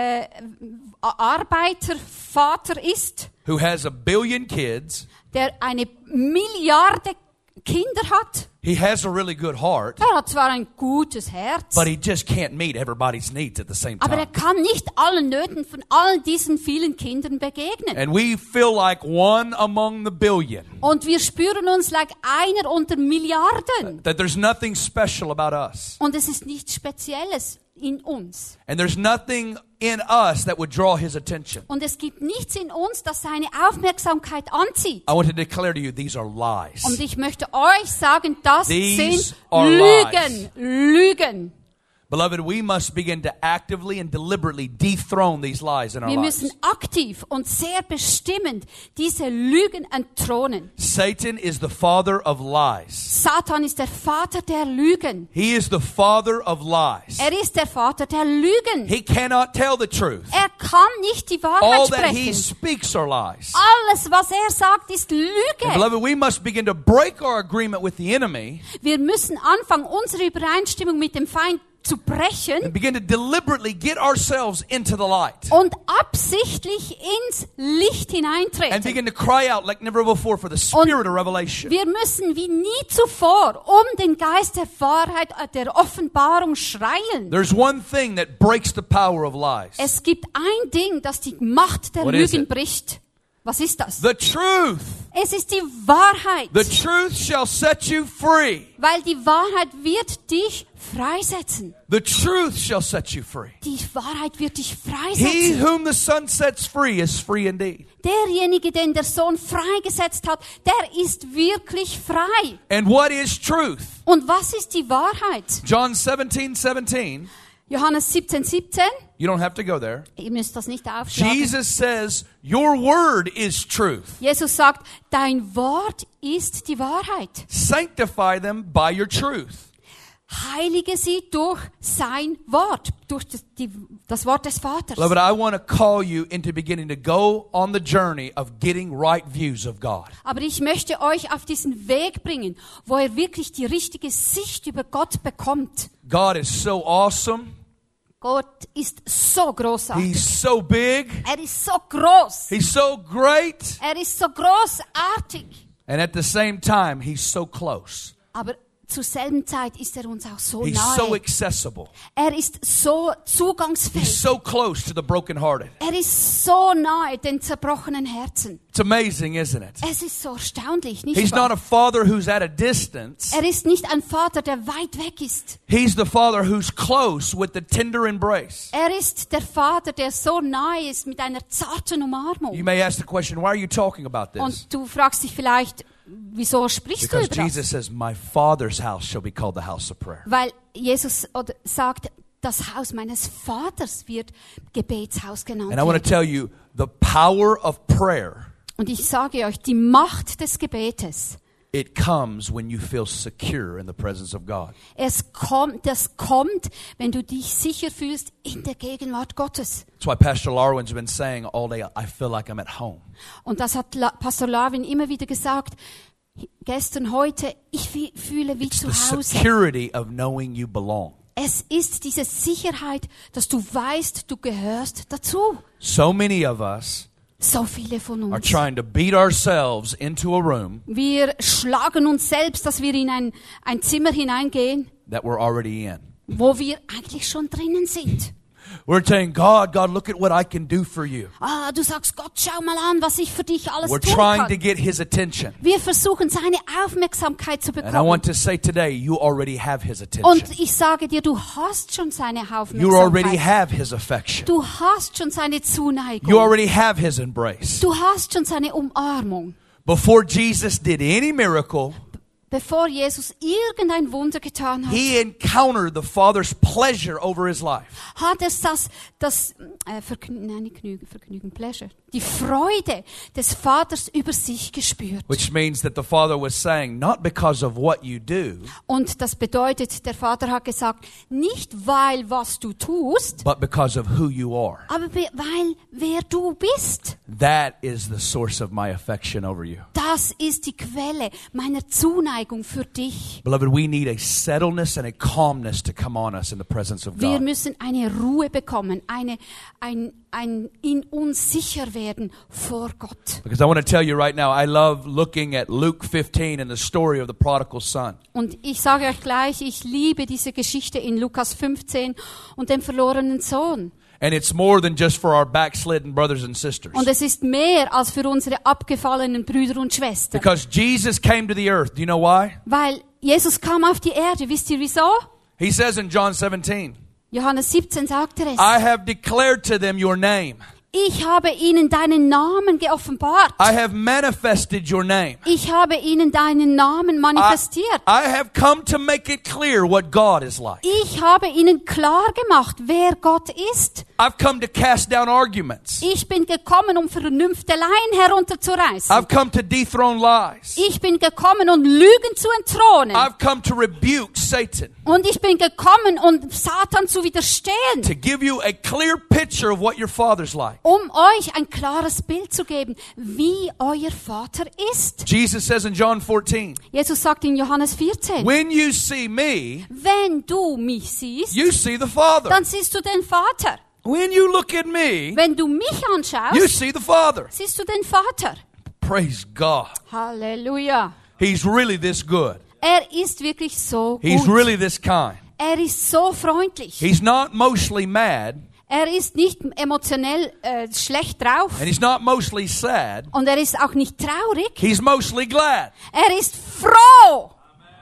Arbeitervater ist, who has a billion kids. der eine Milliarde Kinder hat. He has a really good heart, Er hat zwar ein gutes Herz, but he just can't meet everybody's needs at the same aber er time. kann nicht allen Nöten von all diesen vielen Kindern begegnen. And we feel like one among the billion, Und wir spüren uns like einer unter Milliarden. that there's nothing special about us. Und es ist nichts Spezielles in uns. And there's nothing in us that would draw his attention. Und es gibt nichts in uns, das seine Aufmerksamkeit anzieht. I want to declare to you, these are lies. Und ich möchte euch sagen, das These sind are Lügen. Lügen. Beloved, we must begin to actively and deliberately dethrone these lies in our Wir lives. müssen aktiv und sehr bestimmend diese Lügen entthronen. Satan is the father of lies. Satan ist der Vater der Lügen. He is the father of lies. Er ist der Vater der Lügen. He cannot tell the truth. Er kann nicht die All Wahrheit that he sprechen. speaks are lies. Alles, was er sagt, ist And Lüge. beloved, we must begin to break our agreement with the enemy Wir müssen anfangen, unsere Übereinstimmung mit dem Feind zu brechen and begin to deliberately get ourselves into the light und absichtlich ins Licht and hineintreten. begin to cry out like never before for the spirit of revelation. Wir müssen wie nie zuvor den Geist der Wahrheit, der Offenbarung schreien. There's one thing that breaks the power of lies. Es gibt ein Ding, das die Macht der What is Lügen it? bricht. Was ist das? The truth. Es ist die Wahrheit. The truth shall set you free. Weil die Wahrheit wird dich freisetzen. The truth shall set you free. Die Wahrheit wird dich He freisetzen. whom the Son sets free is free indeed. Derjenige, den der Sohn freigesetzt hat, der ist wirklich frei. And what is truth? Und was ist die Wahrheit? John 17:17. Johannes 17,17. You don't have to go there. Ihr müsst das nicht aufschlagen. Jesus says, your word is truth. Jesus sagt, dein Wort ist die Wahrheit. Sanctify them by your truth. Heilige sie durch sein Wort, durch das Wort des Vaters. Beloved, I want to call you into beginning to go on the journey of getting right views of God. Aber ich möchte euch auf diesen Weg bringen, wo ihr wirklich die richtige Sicht über Gott bekommt. God is so awesome. Gott ist so großartig. He's so big. Er ist so groß. He's so great. Er ist so großartig. And at the same time, he's so close. Aber zur selben Zeit ist er uns auch so He's so nahe. accessible. Er ist so He's zugangsfähig. so close to the brokenhearted. Er ist so nahe den zerbrochenen Herzen. It's amazing, isn't it? Es ist so erstaunlich, nicht He's not wahr? a father who's at a distance. Er ist nicht ein Vater, der weit weg ist. He's the father who's close with the tender embrace. Er ist der Vater, der so nahe ist mit einer zarten You Umarmung. may ask the question, why are you talking about this? Und du fragst dich vielleicht, wieso sprichst du Because über das? Jesus says, my Father's house shall be called the house of prayer. Weil Jesus sagt, das Haus meines Vaters wird Gebetshaus genannt And I want to werden. tell you, the power of prayer, Und ich sage euch, die Macht des Gebetes, it comes when you feel secure in the presence of God. das kommt, wenn du dich sicher fühlst in der Gegenwart Gottes. That's why Pastor Larwin's been saying all day, I feel like I'm at home. Und das hat Pastor Larwin immer wieder gesagt, gestern, heute, ich fühle wie It's zu the Hause. security of knowing you belong. Es ist diese Sicherheit, dass du weißt, du gehörst dazu. So many of us So viele von are uns. trying to beat ourselves into a room Wir schlagen uns selbst, dass wir in ein Zimmer hineingehen, that we're already in. wo wir eigentlich schon drinnen sind. We're saying, God, look at what I can do for you. Du sagst, Gott, schau mal an, was ich für dich alles We're tun trying to kann. get His attention. Wir versuchen, seine Aufmerksamkeit zu And I bekommen. want to say today, you already have His attention. Und ich sage dir, du hast schon seine You already Aufmerksamkeit. have His affection. Du hast schon seine Zuneigung. You already have His embrace. Du hast schon seine Umarmung. Before Jesus did any miracle, Bevor Jesus irgendein Wunder getan hat, He encountered the Father's pleasure over His life. hat es Vergnügen, Pleasure, die Freude des Vaters über sich gespürt. Which means that the Father was saying, not because of what you do, Und das bedeutet, der Vater hat gesagt, nicht weil was du tust, but because of who you are. aber weil wer du bist. That is the source of my affection over you. Das ist die Quelle meiner Zuneigung für dich. Beloved, we need a settledness and a calmness to come on us in the presence of Wir God. müssen eine Ruhe bekommen, ein in uns sicher werden vor Gott. Because I want to tell you right now, I love looking at Luke 15 and the story of the prodigal son. Und ich sage euch gleich, ich liebe diese Geschichte in Lukas 15 und dem verlorenen Sohn. And it's more than just for our backslidden brothers and sisters. Und es ist mehr als für unsere abgefallenen Brüder und Schwestern. Because Jesus came to the earth. Do you know why? Weil Jesus kam auf die Erde. Wisst ihr wieso? He says in John 17, Johannes 17 sagt er es. I have declared to them your name. Ich habe ihnen deinen Namen geoffenbart. I have manifested your name. Ich habe ihnen deinen Namen manifestiert. I have come to make it clear what God is like. Ich habe ihnen klar gemacht, wer Gott ist. I've come to cast down arguments. Ich bin gekommen, um Vernünfteleien herunterzureißen. I've come to dethrone lies. Ich bin gekommen, um Lügen zu entthronen. I've come to rebuke Satan. Und ich bin gekommen, um Satan zu widerstehen. To give you a clear picture of what your Father's like. Um euch ein klares Bild zu geben, wie euer Vater ist. Jesus says in John 14, Jesus sagt in Johannes 14, when you see me, wenn du mich siehst, you see the Father. dann siehst du den Vater. When you look at me, Wenn du mich you anschaust, see the Father. siehst du den Vater. Praise God. Halleluja. He's really this good. Er ist wirklich so He's gut. really this kind. Er ist so freundlich. He's not mostly mad, Er ist nicht emotionell schlecht drauf. and he's not mostly sad. Und er ist auch nicht traurig. He's mostly glad. Er ist froh.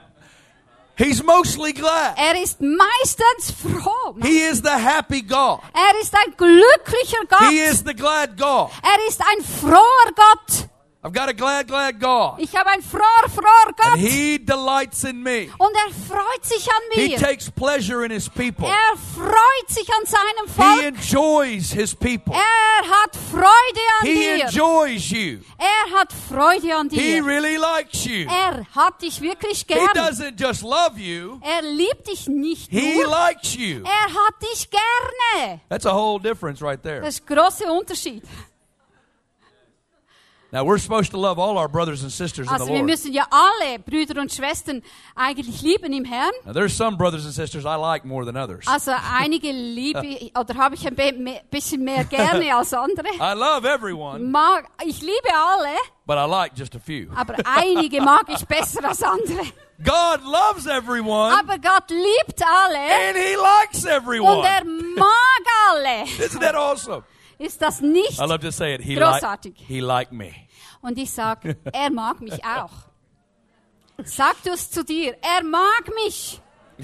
He's mostly glad. Er ist meistens froh. He is the happy God. Er ist ein glücklicher Gott. He is the glad God. Er ist ein froher Gott. I've got a glad God. Ich habe einen froher Gott. And He delights in me. Und er freut sich an He mir. takes pleasure in His people. Er freut sich an seinem He Volk. enjoys His people. Er hat Freude an He dir. enjoys you. Er hat Freude an He dir. really likes you. Er hat dich wirklich He gern. doesn't just love you. Er liebt dich nicht He nur. likes you. Er hat dich gerne. That's a whole difference right there. Das ist ein großer Unterschied. Now we're supposed to love all our brothers and sisters in the Also wir Lord. müssen ja alle Brüder und Schwestern eigentlich lieben im Herrn. Now there's some brothers and sisters I like more than others. Also einige liebe oder habe ich ein bisschen mehr gerne als andere. I love everyone, Ich liebe alle, but I like just a few. aber einige mag ich besser als andere. God loves everyone, Aber Gott liebt alle and He likes und everyone. er mag alle. Isn't that awesome? Ist das nicht? I love to say it. He Großartig. liked me. Und ich sage, er mag mich auch. Sag du es zu dir, er mag mich.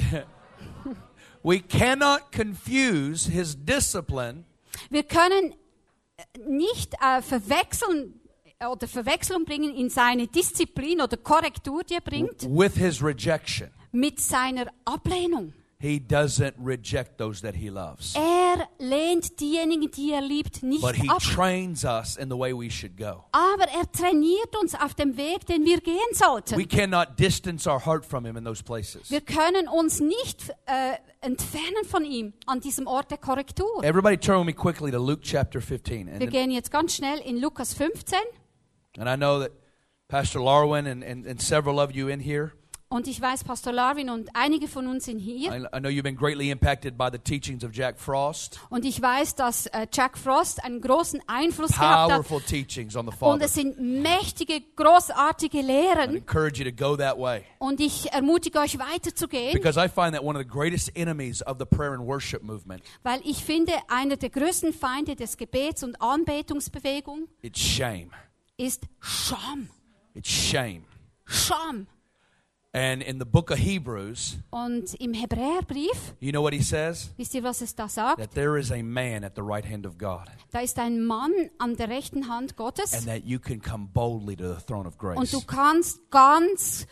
We cannot confuse His discipline Wir können nicht Verwechslung bringen in seine Disziplin oder Korrektur, die er bringt, with His rejection. mit seiner Ablehnung. He doesn't reject those that He loves. Er lehnt diejenigen, die er liebt, nicht But He ab. trains us in the way we should go. Aber er trainiert uns auf dem Weg, den wir gehen sollten. We cannot distance our heart from Him in those places. Wir können uns nicht entfernen von ihm an diesem Ort der Korrektur. Everybody turn with me quickly to Luke chapter 15. Wir gehen jetzt ganz schnell in Lukas 15. And I know that Pastor Larwin and several of you in here, Und ich weiß, Pastor Larwin und einige von uns sind hier. I know you've been greatly impacted by the teachings of Jack Frost. Und ich weiß, dass Jack Frost einen großen Einfluss gehabt hat. Powerful teachings on the Und Father. es sind mächtige, großartige I Lehren. encourage you to go that way. Und ich ermutige euch weiterzugehen, Because I find that one of the greatest enemies of the prayer and worship movement, weil ich finde, einer der größten Feinde des Gebets- und Anbetungsbewegung it's shame. ist Scham. It's shame. Scham. And in the book of Hebrews, Und im Hebräerbrief, you know what he says? wisst ihr, was es da sagt? That there is a man at the right hand of God. Da ist ein Mann an der rechten Hand Gottes And that you can come boldly to the throne of und du grace. kannst ganz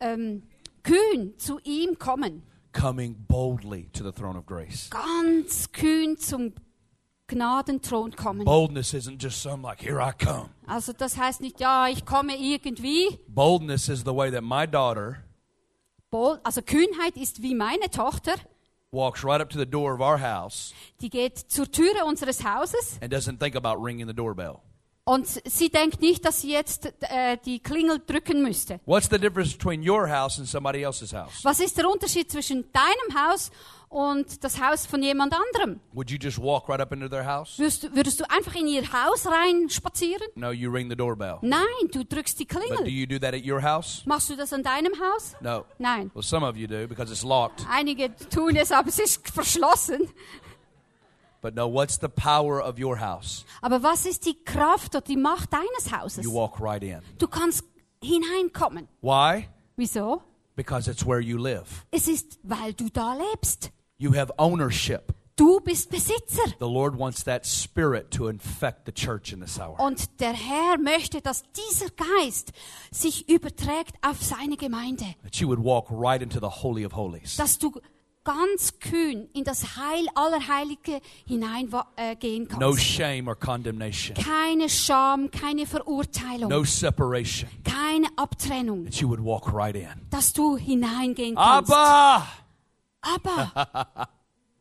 kühn zu ihm kommen. Coming boldly to the throne of grace. Ganz kühn zum Gnadenthron kommen. Boldness isn't just some like, here I come. Also das heißt nicht, ja, ich komme irgendwie. Boldness is the way that my daughter Also Kühnheit ist wie meine Tochter, walks right up to the door of our house die geht zur Türe unseres Hauses and doesn't think about ringing the doorbell. und sie denkt nicht, dass sie jetzt die Klingel drücken müsste. What's the difference between your house and somebody else's house? Was ist der Unterschied zwischen deinem Haus und das Haus von jemand anderem? Would you just walk right up into their house? Würdest du einfach in ihr Haus rein spazieren? No, you ring the doorbell. Nein, du drückst die But do Klingel. you do that at your house? Machst du das an deinem Haus? No. Nein. Well, some of you do because it's locked. Einige tun es, aber es ist verschlossen. But no, what's the power of your house? Aber was ist die Kraft oder die Macht deines Hauses? You walk right in. Du kannst hineinkommen. Why? Wieso? Because it's where you live. Es ist, weil du da lebst. You have ownership. Du bist Besitzer. The Lord wants that spirit to infect the church in this hour. Und der Herr möchte, dass dieser Geist sich überträgt auf seine Gemeinde. That you would walk right into the Holy of Holies. Dass du ganz kühn in das Heil aller Heilige hineingehen kannst. No shame or condemnation. Keine Scham, keine Verurteilung, No separation. keine Abtrennung. That you would walk right in. Dass du hineingehen kannst. Abba! Aber,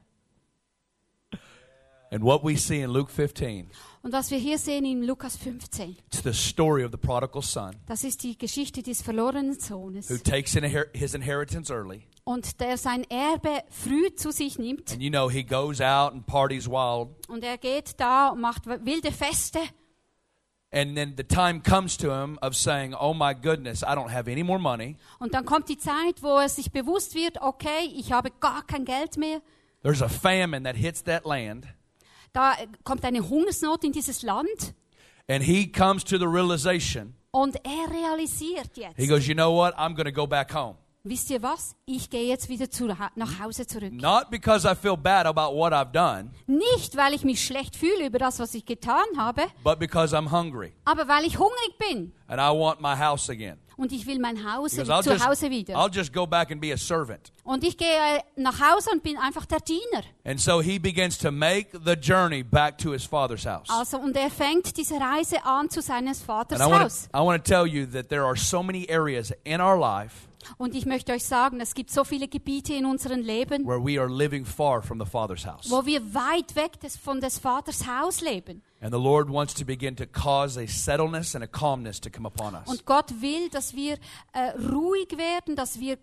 And what we see in Luke 15, und was wir hier sehen in Lukas 15, it's the story of the prodigal son das ist die Geschichte des verlorenen who Sohnes. takes his inheritance early. Und der sein Erbe früh zu sich nimmt. And you know, he goes out and parties wild. Und er geht da und macht wilde Feste. And then the time comes to him of saying, oh my goodness, I don't have any more money. Und dann kommt die Zeit, wo er sich bewusst wird, okay, ich habe gar kein Geld mehr. There's a famine that hits that land. Da kommt eine Hungersnot in dieses Land. And he comes to the realization, Und er realisiert he jetzt, goes, you know what, I'm going to go back home. wisst ihr was? Ich gehe jetzt wieder nach Hause zurück. Not because I feel bad about what I've done, Nicht, weil ich mich schlecht fühle über das, was ich getan habe, but because I'm hungry aber weil ich hungrig bin. and I want my house again. Und ich will mein Haus Because zu Hause wieder. I'll just go back and be a servant. Und ich gehe nach Hause und bin einfach der Diener. And so he begins to make the journey back to his father's house. Also, und er fängt diese Reise an zu seines Vaters And Haus. I want to tell you that there are so many areas in our life Und ich möchte euch sagen, es gibt so viele Gebiete in unserem Leben, where we are living far from the Father's house. wo wir weit weg von des Vaters Haus leben. And the Lord wants to begin to cause a settledness and a calmness to come upon us. Und Gott will, dass wir ruhig werden, dass wir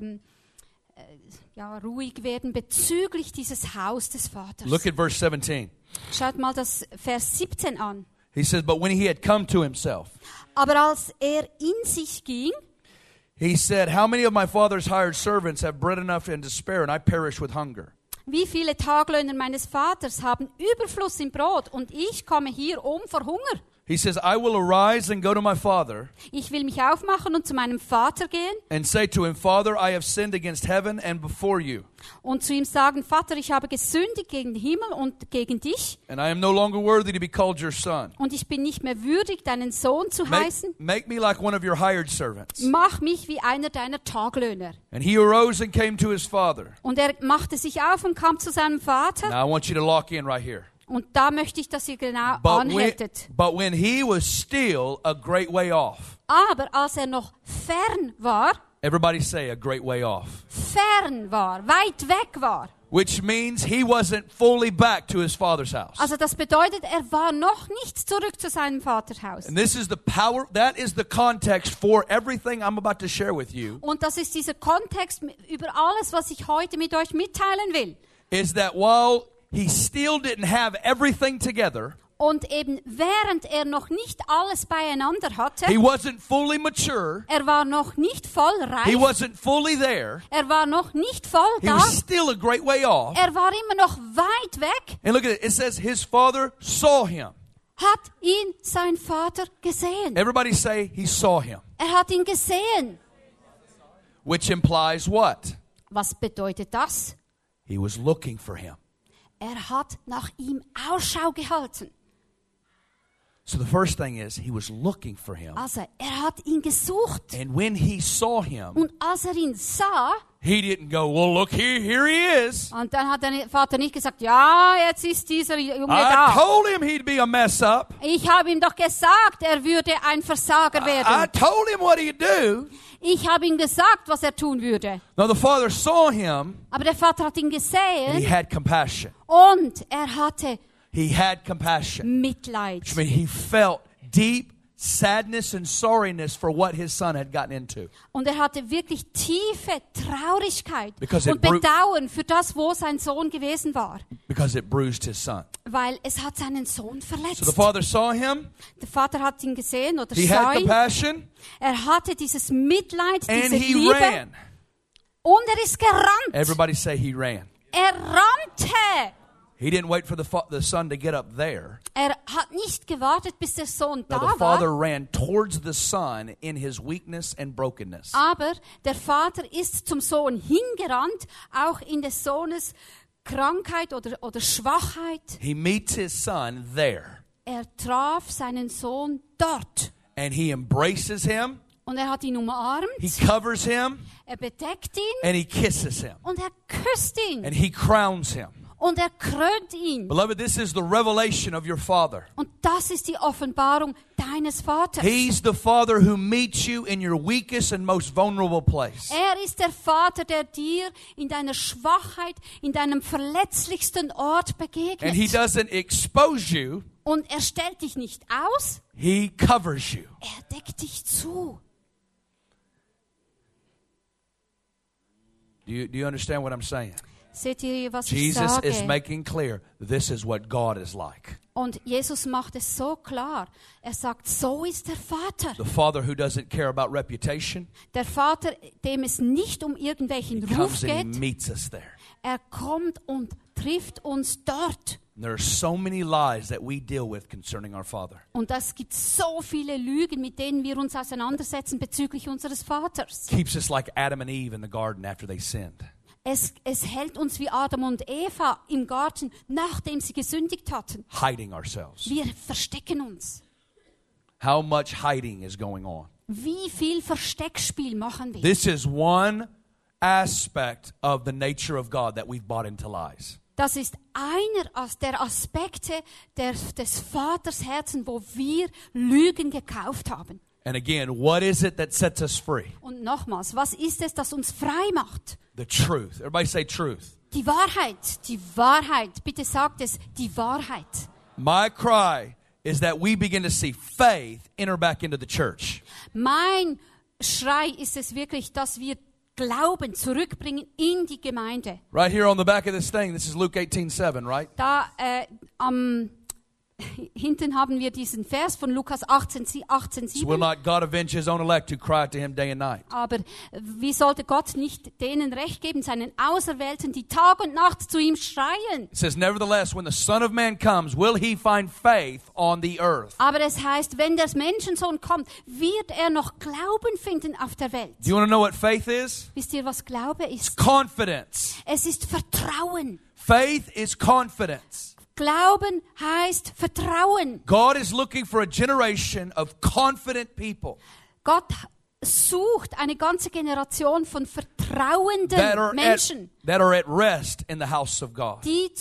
ruhig werden bezüglich dieses Haus des Vaters. Look at verse 17. Schaut mal das Vers 17 an. He says, but when he had come to himself, Aber als er in sich ging, he said, how many of my father's hired servants have bread enough and to spare, and I perish with hunger? wie viele Taglöhner meines Vaters haben Überfluss im Brot und ich komme hier vor Hunger. He says, I will arise and go to my father Ich will mich aufmachen und zu meinem Vater gehen and say to him, Father, I have sinned against heaven and before you, und zu ihm sagen, Vater, ich habe gesündigt gegen den Himmel und gegen dich and I am no longer worthy to be called your son. und ich bin nicht mehr würdig, deinen Sohn zu heißen. Make me like one of your hired servants. Mach mich wie einer deiner Taglöhner. And he arose and came to his father. Und er machte sich auf und kam zu seinem Vater. Now I want you to lock in right here. Und da möchte ich, dass ihr genau anhältet. But when he was still a great way off. Aber als er noch fern war, Everybody say a great way off. weit weg war, Which means he wasn't fully back to his father's house. Also das bedeutet, er war noch nicht zurück zu seinem Vaterhaus. And this is the power, that is the context for everything I'm about to share with you. Und das ist dieser Kontext über alles, was ich heute mit euch mitteilen will. Is that while he still didn't have everything together, Und eben während er noch nicht alles beieinander hatte, he wasn't fully mature, er war noch nicht voll he reif, wasn't fully there, er war noch nicht voll he da, was still a great way off. er war immer noch weit weg, And look at it, it says his father saw him. hat ihn sein Vater gesehen. Everybody say he saw him. Er hat ihn gesehen. Which implies what? Was bedeutet das? He was looking for him. Er hat nach ihm Ausschau gehalten. So the first thing is, he was looking for him. Also, er hat ihn gesucht. And when he saw him, Und als er ihn sah, he didn't go, well, look, here he is. und dann hat der Vater nicht gesagt, ja, jetzt ist dieser Junge I da. told him he'd be a mess up. Ich habe ihm doch gesagt, er würde ein Versager I werden. told him what he'd do. Ich habe ihm gesagt, was er tun würde. Now the father saw him. Aber der Vater hat ihn And he gesehen had compassion. und er hatte He had compassion. Mitleid. Which means he felt deep sadness and sorriness for what his son had gotten into. Und er hatte wirklich tiefe Traurigkeit Because it und Bedauern für das, wo sein Sohn gewesen war. Because it bruised his son. Weil es hat seinen Sohn verletzt. So the father saw him. Der Vater hat ihn gesehen oder He sah had ihn. compassion. Er hatte dieses Mitleid, And diese he Liebe. ran. Und er ist gerannt. Everybody say he ran. Er rannte. He didn't wait for the son to get up there. Er hat nicht gewartet, bis der Sohn No, da the father war. ran towards the son in his weakness and brokenness. Aber der Vater ist zum Sohn hingerannt, auch in des Sohnes Krankheit oder Schwachheit. He meets his son there. Er traf seinen Sohn dort. And he embraces him. Und er hat ihn umarmt. He covers him. Er bedeckt ihn. And he kisses him. Und er küsst ihn. And he crowns him. Und er krönt ihn. Beloved, this is the revelation of your father. Und das ist die Offenbarung deines Vaters. He's the father who meets you in your weakest and most vulnerable place. Er ist der Vater, der dir in deiner Schwachheit, in deinem verletzlichsten Ort begegnet. And he doesn't expose you. Und er stellt dich nicht aus, He covers you. er deckt dich zu. Do you understand what I'm saying? Seht ihr, was ich Jesus is sage? making clear this is what God is like. Und Jesus macht es so klar. Er sagt, so ist der Vater. The father who doesn't care about reputation, Der Vater, dem es nicht um irgendwelchen he Ruf comes and he geht. meets us there. Er kommt und trifft uns dort. And there are so many lies that we deal with concerning our father. Und es gibt so viele Lügen, mit denen wir uns auseinandersetzen bezüglich unseres Vaters. Keeps us like Adam and Eve in the garden after they sinned. Es hält uns wie Adam und Eva im Garten, nachdem sie gesündigt hatten. Hiding ourselves. Wir verstecken uns. How much hiding is going on? Wie viel Versteckspiel machen wir? This is one aspect of the nature of God that we've bought into lies. Das ist einer der Aspekte des Vaters Herzen, wo wir Lügen gekauft haben. And again, what is it that sets us free? Und nochmals, was ist es, das uns frei macht? The truth. Everybody say truth. Die Wahrheit, die Wahrheit. Bitte sagt es, die Wahrheit. My cry is that we begin to see faith enter back into the church. Mein Schrei ist es wirklich, dass wir Glauben zurückbringen in die Gemeinde. Right here on the back of this thing, this is Luke 18:7, right? Da hinten haben wir diesen Vers von Lukas 18:7. So will not God avenge his own elect who cry to him day and night. Aber wie sollte Gott nicht denen Recht geben, seinen Auserwählten, die Tag und Nacht zu ihm schreien? It says, nevertheless, when the Son of Man comes, will he find faith on the earth? Aber es heißt, wenn der Menschensohn kommt, wird er noch Glauben finden auf der Welt. Do you want to know what faith is? Wisst ihr, was Glaube It's ist? confidence. Es ist Vertrauen. Faith is confidence. Glauben heißt Vertrauen. God is looking for a generation of confident people Gott sucht eine ganze Generation von that vertrauenden Menschen, are at rest in the house of God. die zur Ruhe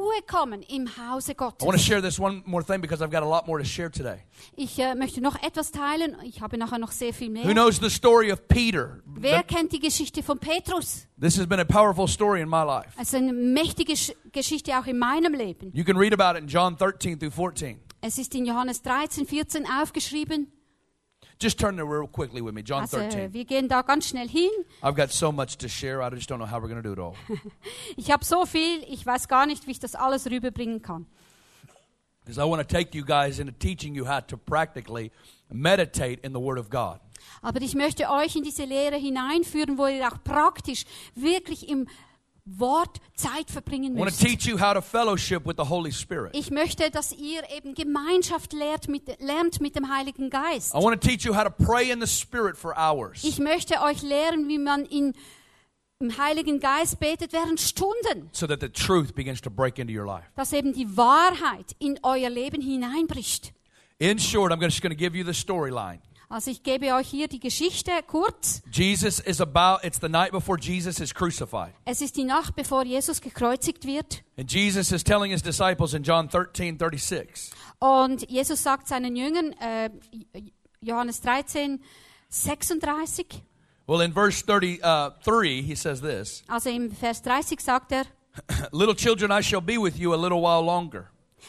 Ruhe kommen im Hause I want to Gottes. share this one more thing because I've got a lot more to share today. Ich möchte noch etwas teilen. Ich habe nachher noch sehr viel Who mehr. knows the story of Peter? Wer kennt die Geschichte von Petrus? This has been a powerful story in my life. Es ist eine mächtige Geschichte auch in meinem Leben. You can read about it in John 13 through 14. Es ist in Johannes 13, 14 aufgeschrieben. Just turn there real quickly with me, John Also 13. wir gehen da ganz schnell hin. I've got so much to share, I just don't know how we're going to do it all. Ich habe so viel, ich weiß gar nicht, wie ich das alles rüberbringen kann. Because I want to take you guys into teaching you how to practically meditate in the Word of God. Aber ich möchte euch in diese Lehre hineinführen, wo ihr auch praktisch wirklich im Wort Zeit verbringen I want to müsst. teach you how to fellowship with the Holy Spirit. Ich möchte, dass ihr eben Gemeinschaft lernt mit dem Heiligen Geist. I want to teach you how to pray in the Spirit for hours. Ich möchte euch lehren, wie man im Heiligen Geist betet während Stunden, So that the truth begins to break into your life. dass eben die Wahrheit in euer Leben hineinbricht. In short, I'm just going to give you the storyline. Also ich gebe euch hier die Geschichte kurz. It's the night before Jesus is crucified. Es ist die Nacht, bevor Jesus gekreuzigt wird. And Jesus is telling his disciples in John 13:36. Und Jesus sagt seinen Jüngern, Johannes 13, 36, Well, in verse 33, he says this. also im Vers 30 sagt er, Little children, I shall be with you a little while longer.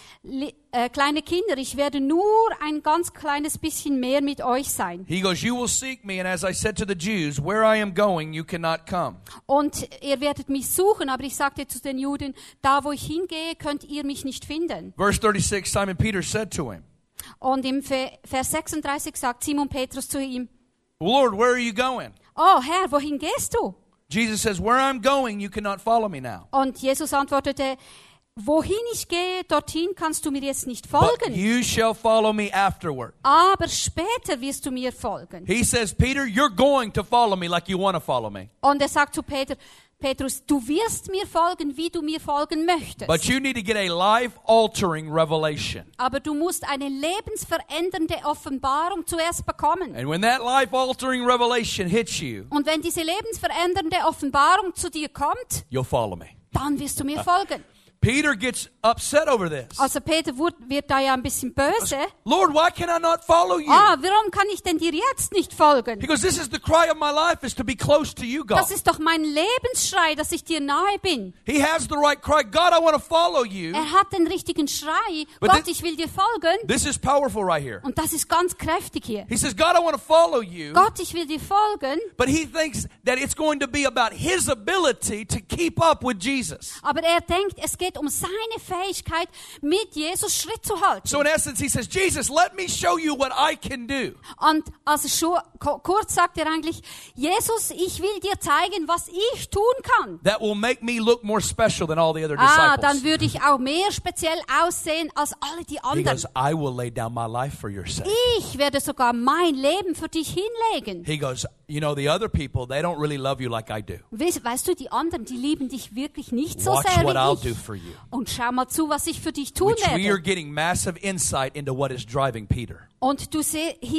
Kleine Kinder, ich werde nur ein ganz kleines bisschen mehr mit euch sein. He goes, you will seek me, and as I said to the Jews, where I am going, you cannot come. Und ihr werdet mich suchen, aber ich sagte zu den Juden, da wo ich hingehe, könnt ihr mich nicht finden. Verse 36, Simon Peter said to him, Und im Vers 36 sagt Simon Petrus zu ihm, Lord, where are you going? oh Herr, wohin gehst du? Jesus says, where I'm going, you cannot follow me now. Und Jesus antwortete, wohin ich gehe, dorthin kannst du mir jetzt nicht But folgen. you shall follow me afterward. Aber später wirst du mir folgen. He says, Peter, you're going to follow me like you want to follow me. Und er sagt zu Petrus, du wirst mir folgen, wie du mir folgen möchtest. But you need to get a life-altering revelation. Aber du musst eine lebensverändernde Offenbarung zuerst bekommen. And when that life-altering revelation hits you, Und wenn diese lebensverändernde Offenbarung zu dir kommt, you'll follow me. dann wirst du mir folgen. Peter gets upset over this. Also Peter wird da ja ein bisschen böse. Lord, why can I not follow you? Warum kann ich denn dir jetzt nicht folgen? He goes, this is the cry of my life, is to be close to you, God. Das ist doch mein Lebensschrei, dass ich dir nahe bin. He has the right cry. God, I want to follow you. Er hat den richtigen Schrei. But Gott, this- ich will dir folgen. This is powerful right here. Und das ist ganz kräftig hier. He says, God, I want to follow you. Gott, ich will dir folgen. But he thinks that it's going to be about his ability to keep up with Jesus. Aber er denkt, es geht um seine Fähigkeit, mit Jesus Schritt zu halten. So in essence, he says, Jesus, let me show you what I can do. Und also schon kurz sagt er eigentlich, Jesus, ich will dir zeigen, was ich tun kann. That will make me look more special than all the other disciples. Dann würde ich auch mehr speziell aussehen als alle die He anderen. goes, I will lay down my life for your sake. Ich werde sogar mein Leben für dich hinlegen. He goes, you know, the other people, they don't really love you like I do. Weißt du, die anderen, die lieben dich wirklich nicht so Watch sehr what I'll wie do ich. for you. Und schau mal zu, was ich für dich tun Which we are werde. getting massive insight into what is driving Peter. Und du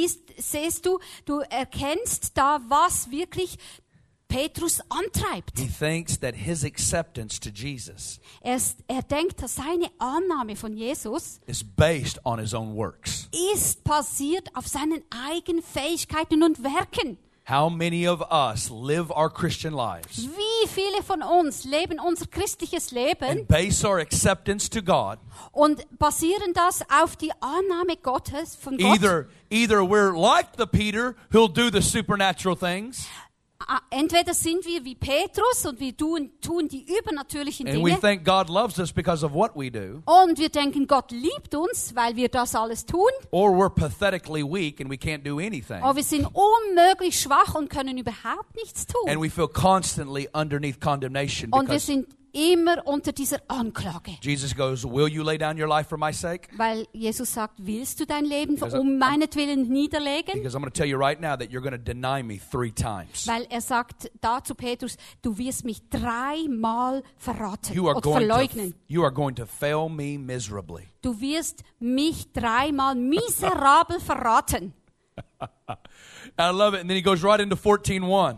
siehst du erkennst da, was wirklich Petrus antreibt. He thinks that his acceptance to Jesus Er denkt, dass seine Annahme von Jesus is based on his own works. ist basiert auf seinen eigenen Fähigkeiten und Werken. How many of us live our Christian lives Wie viele von uns leben unser christliches Leben and base our acceptance to God? und basieren das auf die Annahme Gottes von Gott? Either we're like the Peter who'll do the supernatural things, Entweder sind wir wie Petrus und wir tun die übernatürlichen and we Dinge think God loves us because of what we do, und wir denken, Gott liebt uns, weil wir das alles tun. or we're pathetically weak and we can't do anything, Aber wir sind unmöglich schwach und können überhaupt nichts tun. and we feel constantly underneath condemnation Und wir because sind immer unter dieser Anklage. Jesus goes, will you lay down your life for my sake? Weil Jesus sagt, willst du dein Leben Also, um meinetwillen niederlegen? Because I'm going to tell you right now that you're going to deny me 3 times. Weil er sagt da zu Petrus, du wirst mich 3-mal verraten You are oder verleugnen. going to fail me miserably. Du wirst mich 3-mal miserabel verraten. I love it. And then he goes right into 14:1.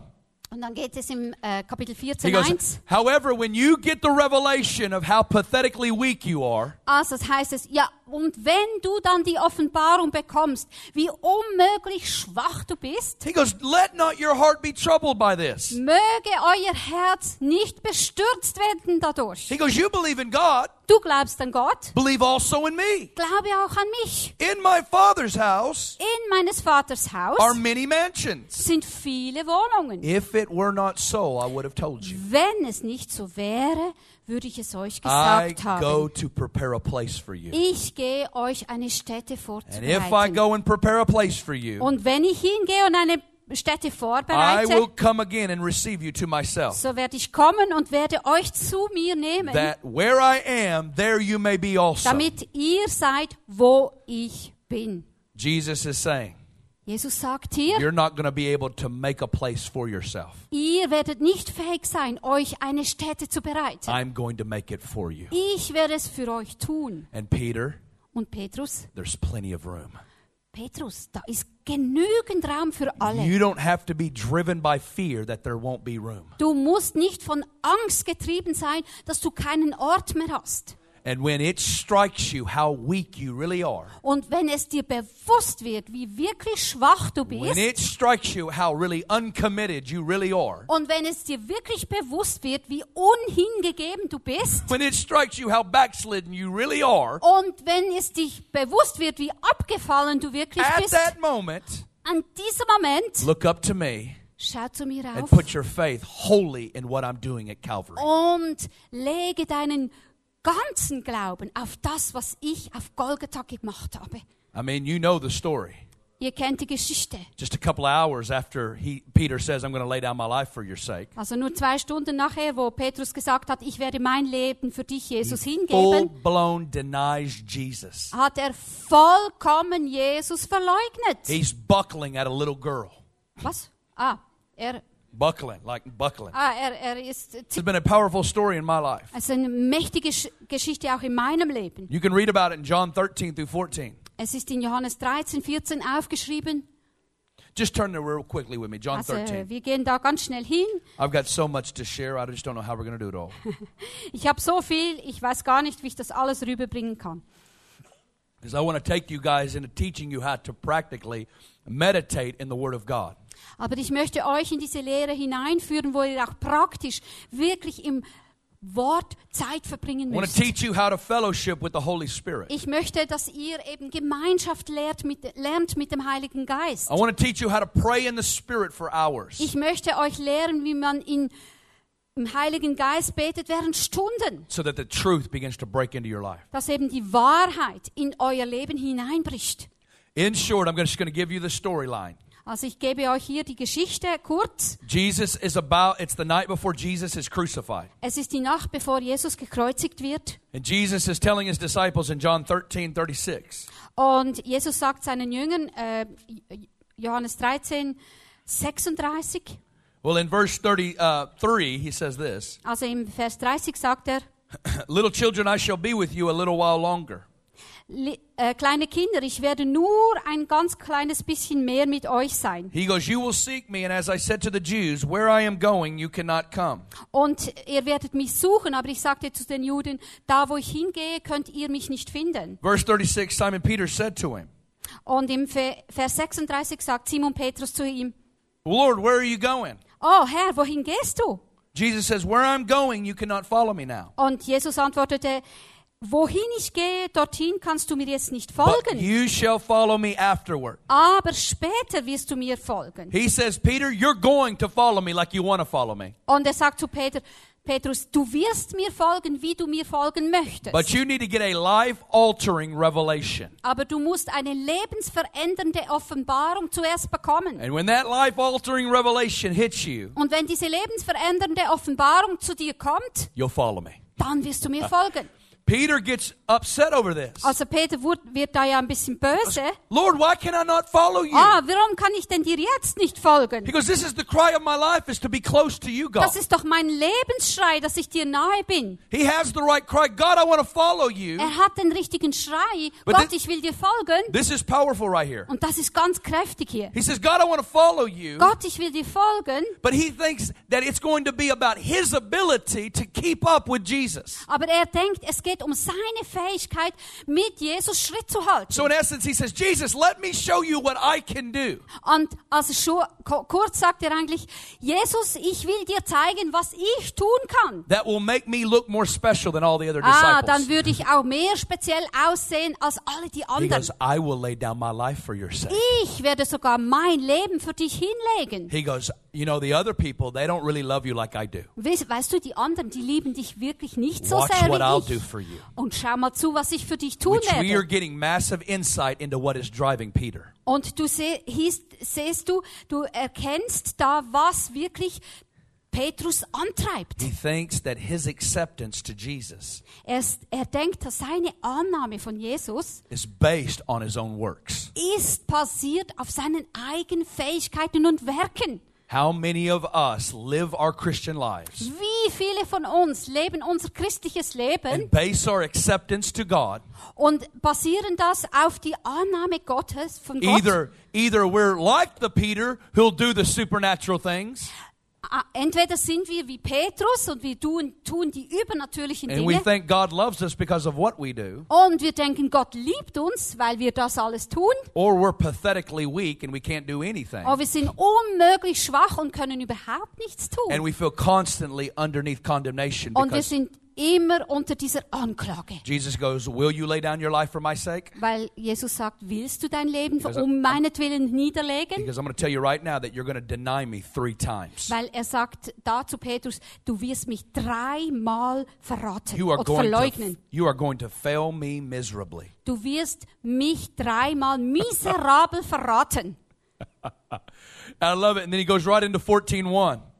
Und dann geht es im Kapitel He 14, goes, 1. however, when you get the revelation of how pathetically weak you are, Also das heißt es, ja, und wenn du dann die Offenbarung bekommst, wie unmöglich schwach du bist, he goes, let not your heart be troubled by this. möge euer Herz nicht bestürzt werden dadurch. He goes, you believe in God, Du glaubst an Gott, believe also in me. glaube auch an mich. In my Father's house In meines Vaters Haus are many mansions. sind viele Wohnungen. If it were not so, I would have told you. Wenn es nicht so wäre, würde ich es euch I gesagt go haben. to prepare a place for you. Ich gehe euch eine Stätte And if I vorzubereiten. go and prepare a place for you, Und wenn ich hingehe und eine Stätte I vorbereite, will come again and receive you to myself. so werde ich kommen und werde euch zu mir nehmen, That where I am, there you may be also. damit ihr seid, wo ich bin. Jesus is saying, Jesus sagt hier, you're not going to be able to make a place for yourself. ihr werdet nicht fähig sein, euch eine Stätte zu bereiten. I'm going to make it for you. Ich werde es für euch tun. And Peter, Und Petrus, there's plenty of room. da ist genügend Raum für alle. You don't have to be driven by fear that there won't be room. Du musst nicht von Angst getrieben sein, dass du keinen Ort mehr hast. And when it strikes you how weak you really are, Und wenn es dir bewusst wird, wie wirklich schwach du when bist, it strikes you how really uncommitted you really are, und wenn es dir wirklich bewusst wird, wie unhingegeben du bist, when it strikes you how backslidden you really are, und wenn es dich bewusst wird, wie abgefallen du wirklich at bist, that moment, an diesem Moment, look up to me schau zu mir and auf put your faith wholly in what I'm doing at Calvary. und lege deinen ganzen Glauben auf das, was ich auf Golgatha gemacht habe. I mean, you know the story. Ihr kennt die Geschichte. Just a couple of hours after Peter says, I'm going to lay down my life for your sake, Also nur 2 Stunden nachher, wo Petrus gesagt hat, ich werde mein Leben für dich, Jesus, hingeben, full-blown denies Jesus. hat er vollkommen Jesus verleugnet. He's buckling at a little girl. Was? Er Buckling, like buckling. ist, This has been a powerful story in my life. also eine mächtige Geschichte auch in meinem Leben. You can read about it in John 13 through 14. Es ist in Johannes 13, 14 aufgeschrieben. Just turn there real quickly with me, John Also 13. wir gehen da ganz schnell hin. I've got so much to share, I just don't know how we're going to do it all. Ich habe so viel, ich weiß gar nicht, wie ich das alles rüberbringen kann. Because I want to take you guys into teaching you how to practically meditate in the Word of God. Aber ich möchte euch in diese Lehre hineinführen, wo ihr auch praktisch wirklich im Wort Zeit verbringen I want müsst. to teach you how to fellowship with the Holy Spirit. Ich möchte, dass ihr eben Gemeinschaft lernt mit dem Heiligen Geist. I want to teach you how to pray in the Spirit for hours. Ich möchte euch lehren, wie man im Heiligen Geist betet während Stunden, So that the truth begins to break into your life. dass eben die Wahrheit in euer Leben hineinbricht. In short, I'm just going to give you the storyline. Also ich gebe euch hier die Geschichte kurz. It's the night before Jesus is crucified. Es ist die Nacht, bevor Jesus gekreuzigt wird. And Jesus is telling his disciples in John 13:36. Und Jesus sagt seinen Jüngern, Johannes 13, 36, Well, in verse 33, he says this. also im Vers 30 sagt er, Little children, I shall be with you a little while longer. Kleine Kinder, ich werde nur ein ganz kleines bisschen mehr mit euch sein. He goes, you will seek me, and as I said to the Jews, where I am going, you cannot come. Und ihr werdet mich suchen, aber ich sagte zu den Juden, da wo ich hingehe, könnt ihr mich nicht finden. Verse 36, Simon Peter said to him, Und im Vers 36 sagt Simon Petrus zu ihm, Lord, where are you going? oh Herr, wohin gehst du? Jesus says, where I'm going, you cannot follow me now. Und Jesus antwortete, wohin ich gehe, dorthin kannst du mir jetzt nicht But folgen. you shall follow me afterward. Aber später wirst du mir folgen. He says, Peter, you're going to follow me like you want to follow me. Und er sagt zu Petrus, du wirst mir folgen, wie du mir folgen möchtest. But you need to get a life-altering revelation. Aber du musst eine lebensverändernde Offenbarung zuerst bekommen. And when that life-altering revelation hits you, Und wenn diese lebensverändernde Offenbarung zu dir kommt, you'll follow me. dann wirst du mir folgen. Peter gets upset over this. Also Peter wird da ja ein bisschen böse. Lord, why can I not follow you? Warum kann ich denn dir jetzt nicht folgen? Because this is the cry of my life, is to be close to you, God. Das ist doch mein Lebensschrei, dass ich dir nahe bin. He has the right cry. God, I want to follow you. Er hat den richtigen Schrei. But Gott, ich will dir folgen. This is powerful right here. Und das ist ganz kräftig hier. He says, God, I want to follow you. Gott, ich will dir folgen. But he thinks that it's going to be about his ability to keep up with Jesus. Aber er denkt, es geht um seine Fähigkeit, mit Jesus Schritt zu halten. So in essence, he says, Jesus, let me show you what I can do. Und also schon kurz sagt er eigentlich, Jesus, ich will dir zeigen, was ich tun kann. That will make me look more special than all the other disciples. Dann würde ich auch mehr speziell aussehen als alle die He anderen. goes, I will lay down my life for your sake. Ich werde sogar mein Leben für dich hinlegen. He goes, you know, the other people, they don't really love you like I do. Weißt du, die anderen, die lieben dich wirklich nicht so Watch sehr what I'll wie do ich. for you. Und schau mal zu, was ich für dich tun Which we are werde. getting massive insight into what is driving Peter. Und du siehst du erkennst da, was wirklich Petrus antreibt. He thinks that his acceptance to Jesus Er denkt, dass seine Annahme von Jesus is based on his own works. ist basiert auf seinen eigenen Fähigkeiten und Werken. How many of us live our Christian lives Wie viele von uns leben unser christliches Leben and base our acceptance to God? und basieren das auf die Annahme Gottes von Gott? Either we're like the Peter who'll do the supernatural things, Entweder sind wir wie Petrus und wir tun die übernatürlichen and we Dinge think God loves us because of what we do, und wir denken, Gott liebt uns, weil wir das alles tun. or we're pathetically weak and we can't do anything, Aber wir sind unmöglich schwach und können überhaupt nichts tun. and we feel constantly underneath condemnation Und wir because sind immer unter dieser Anklage. Jesus goes, will you lay down your life for my sake? Weil Jesus sagt, willst du dein Leben Because um meinetwillen niederlegen? Because I'm going to tell you right now that you're going to deny me 3 times. Weil er sagt da zu Petrus, du wirst mich 3-mal verraten You are oder verleugnen. going to fail me miserably. Du wirst mich 3-mal miserabel verraten. I love it. And then he goes right into 14:1.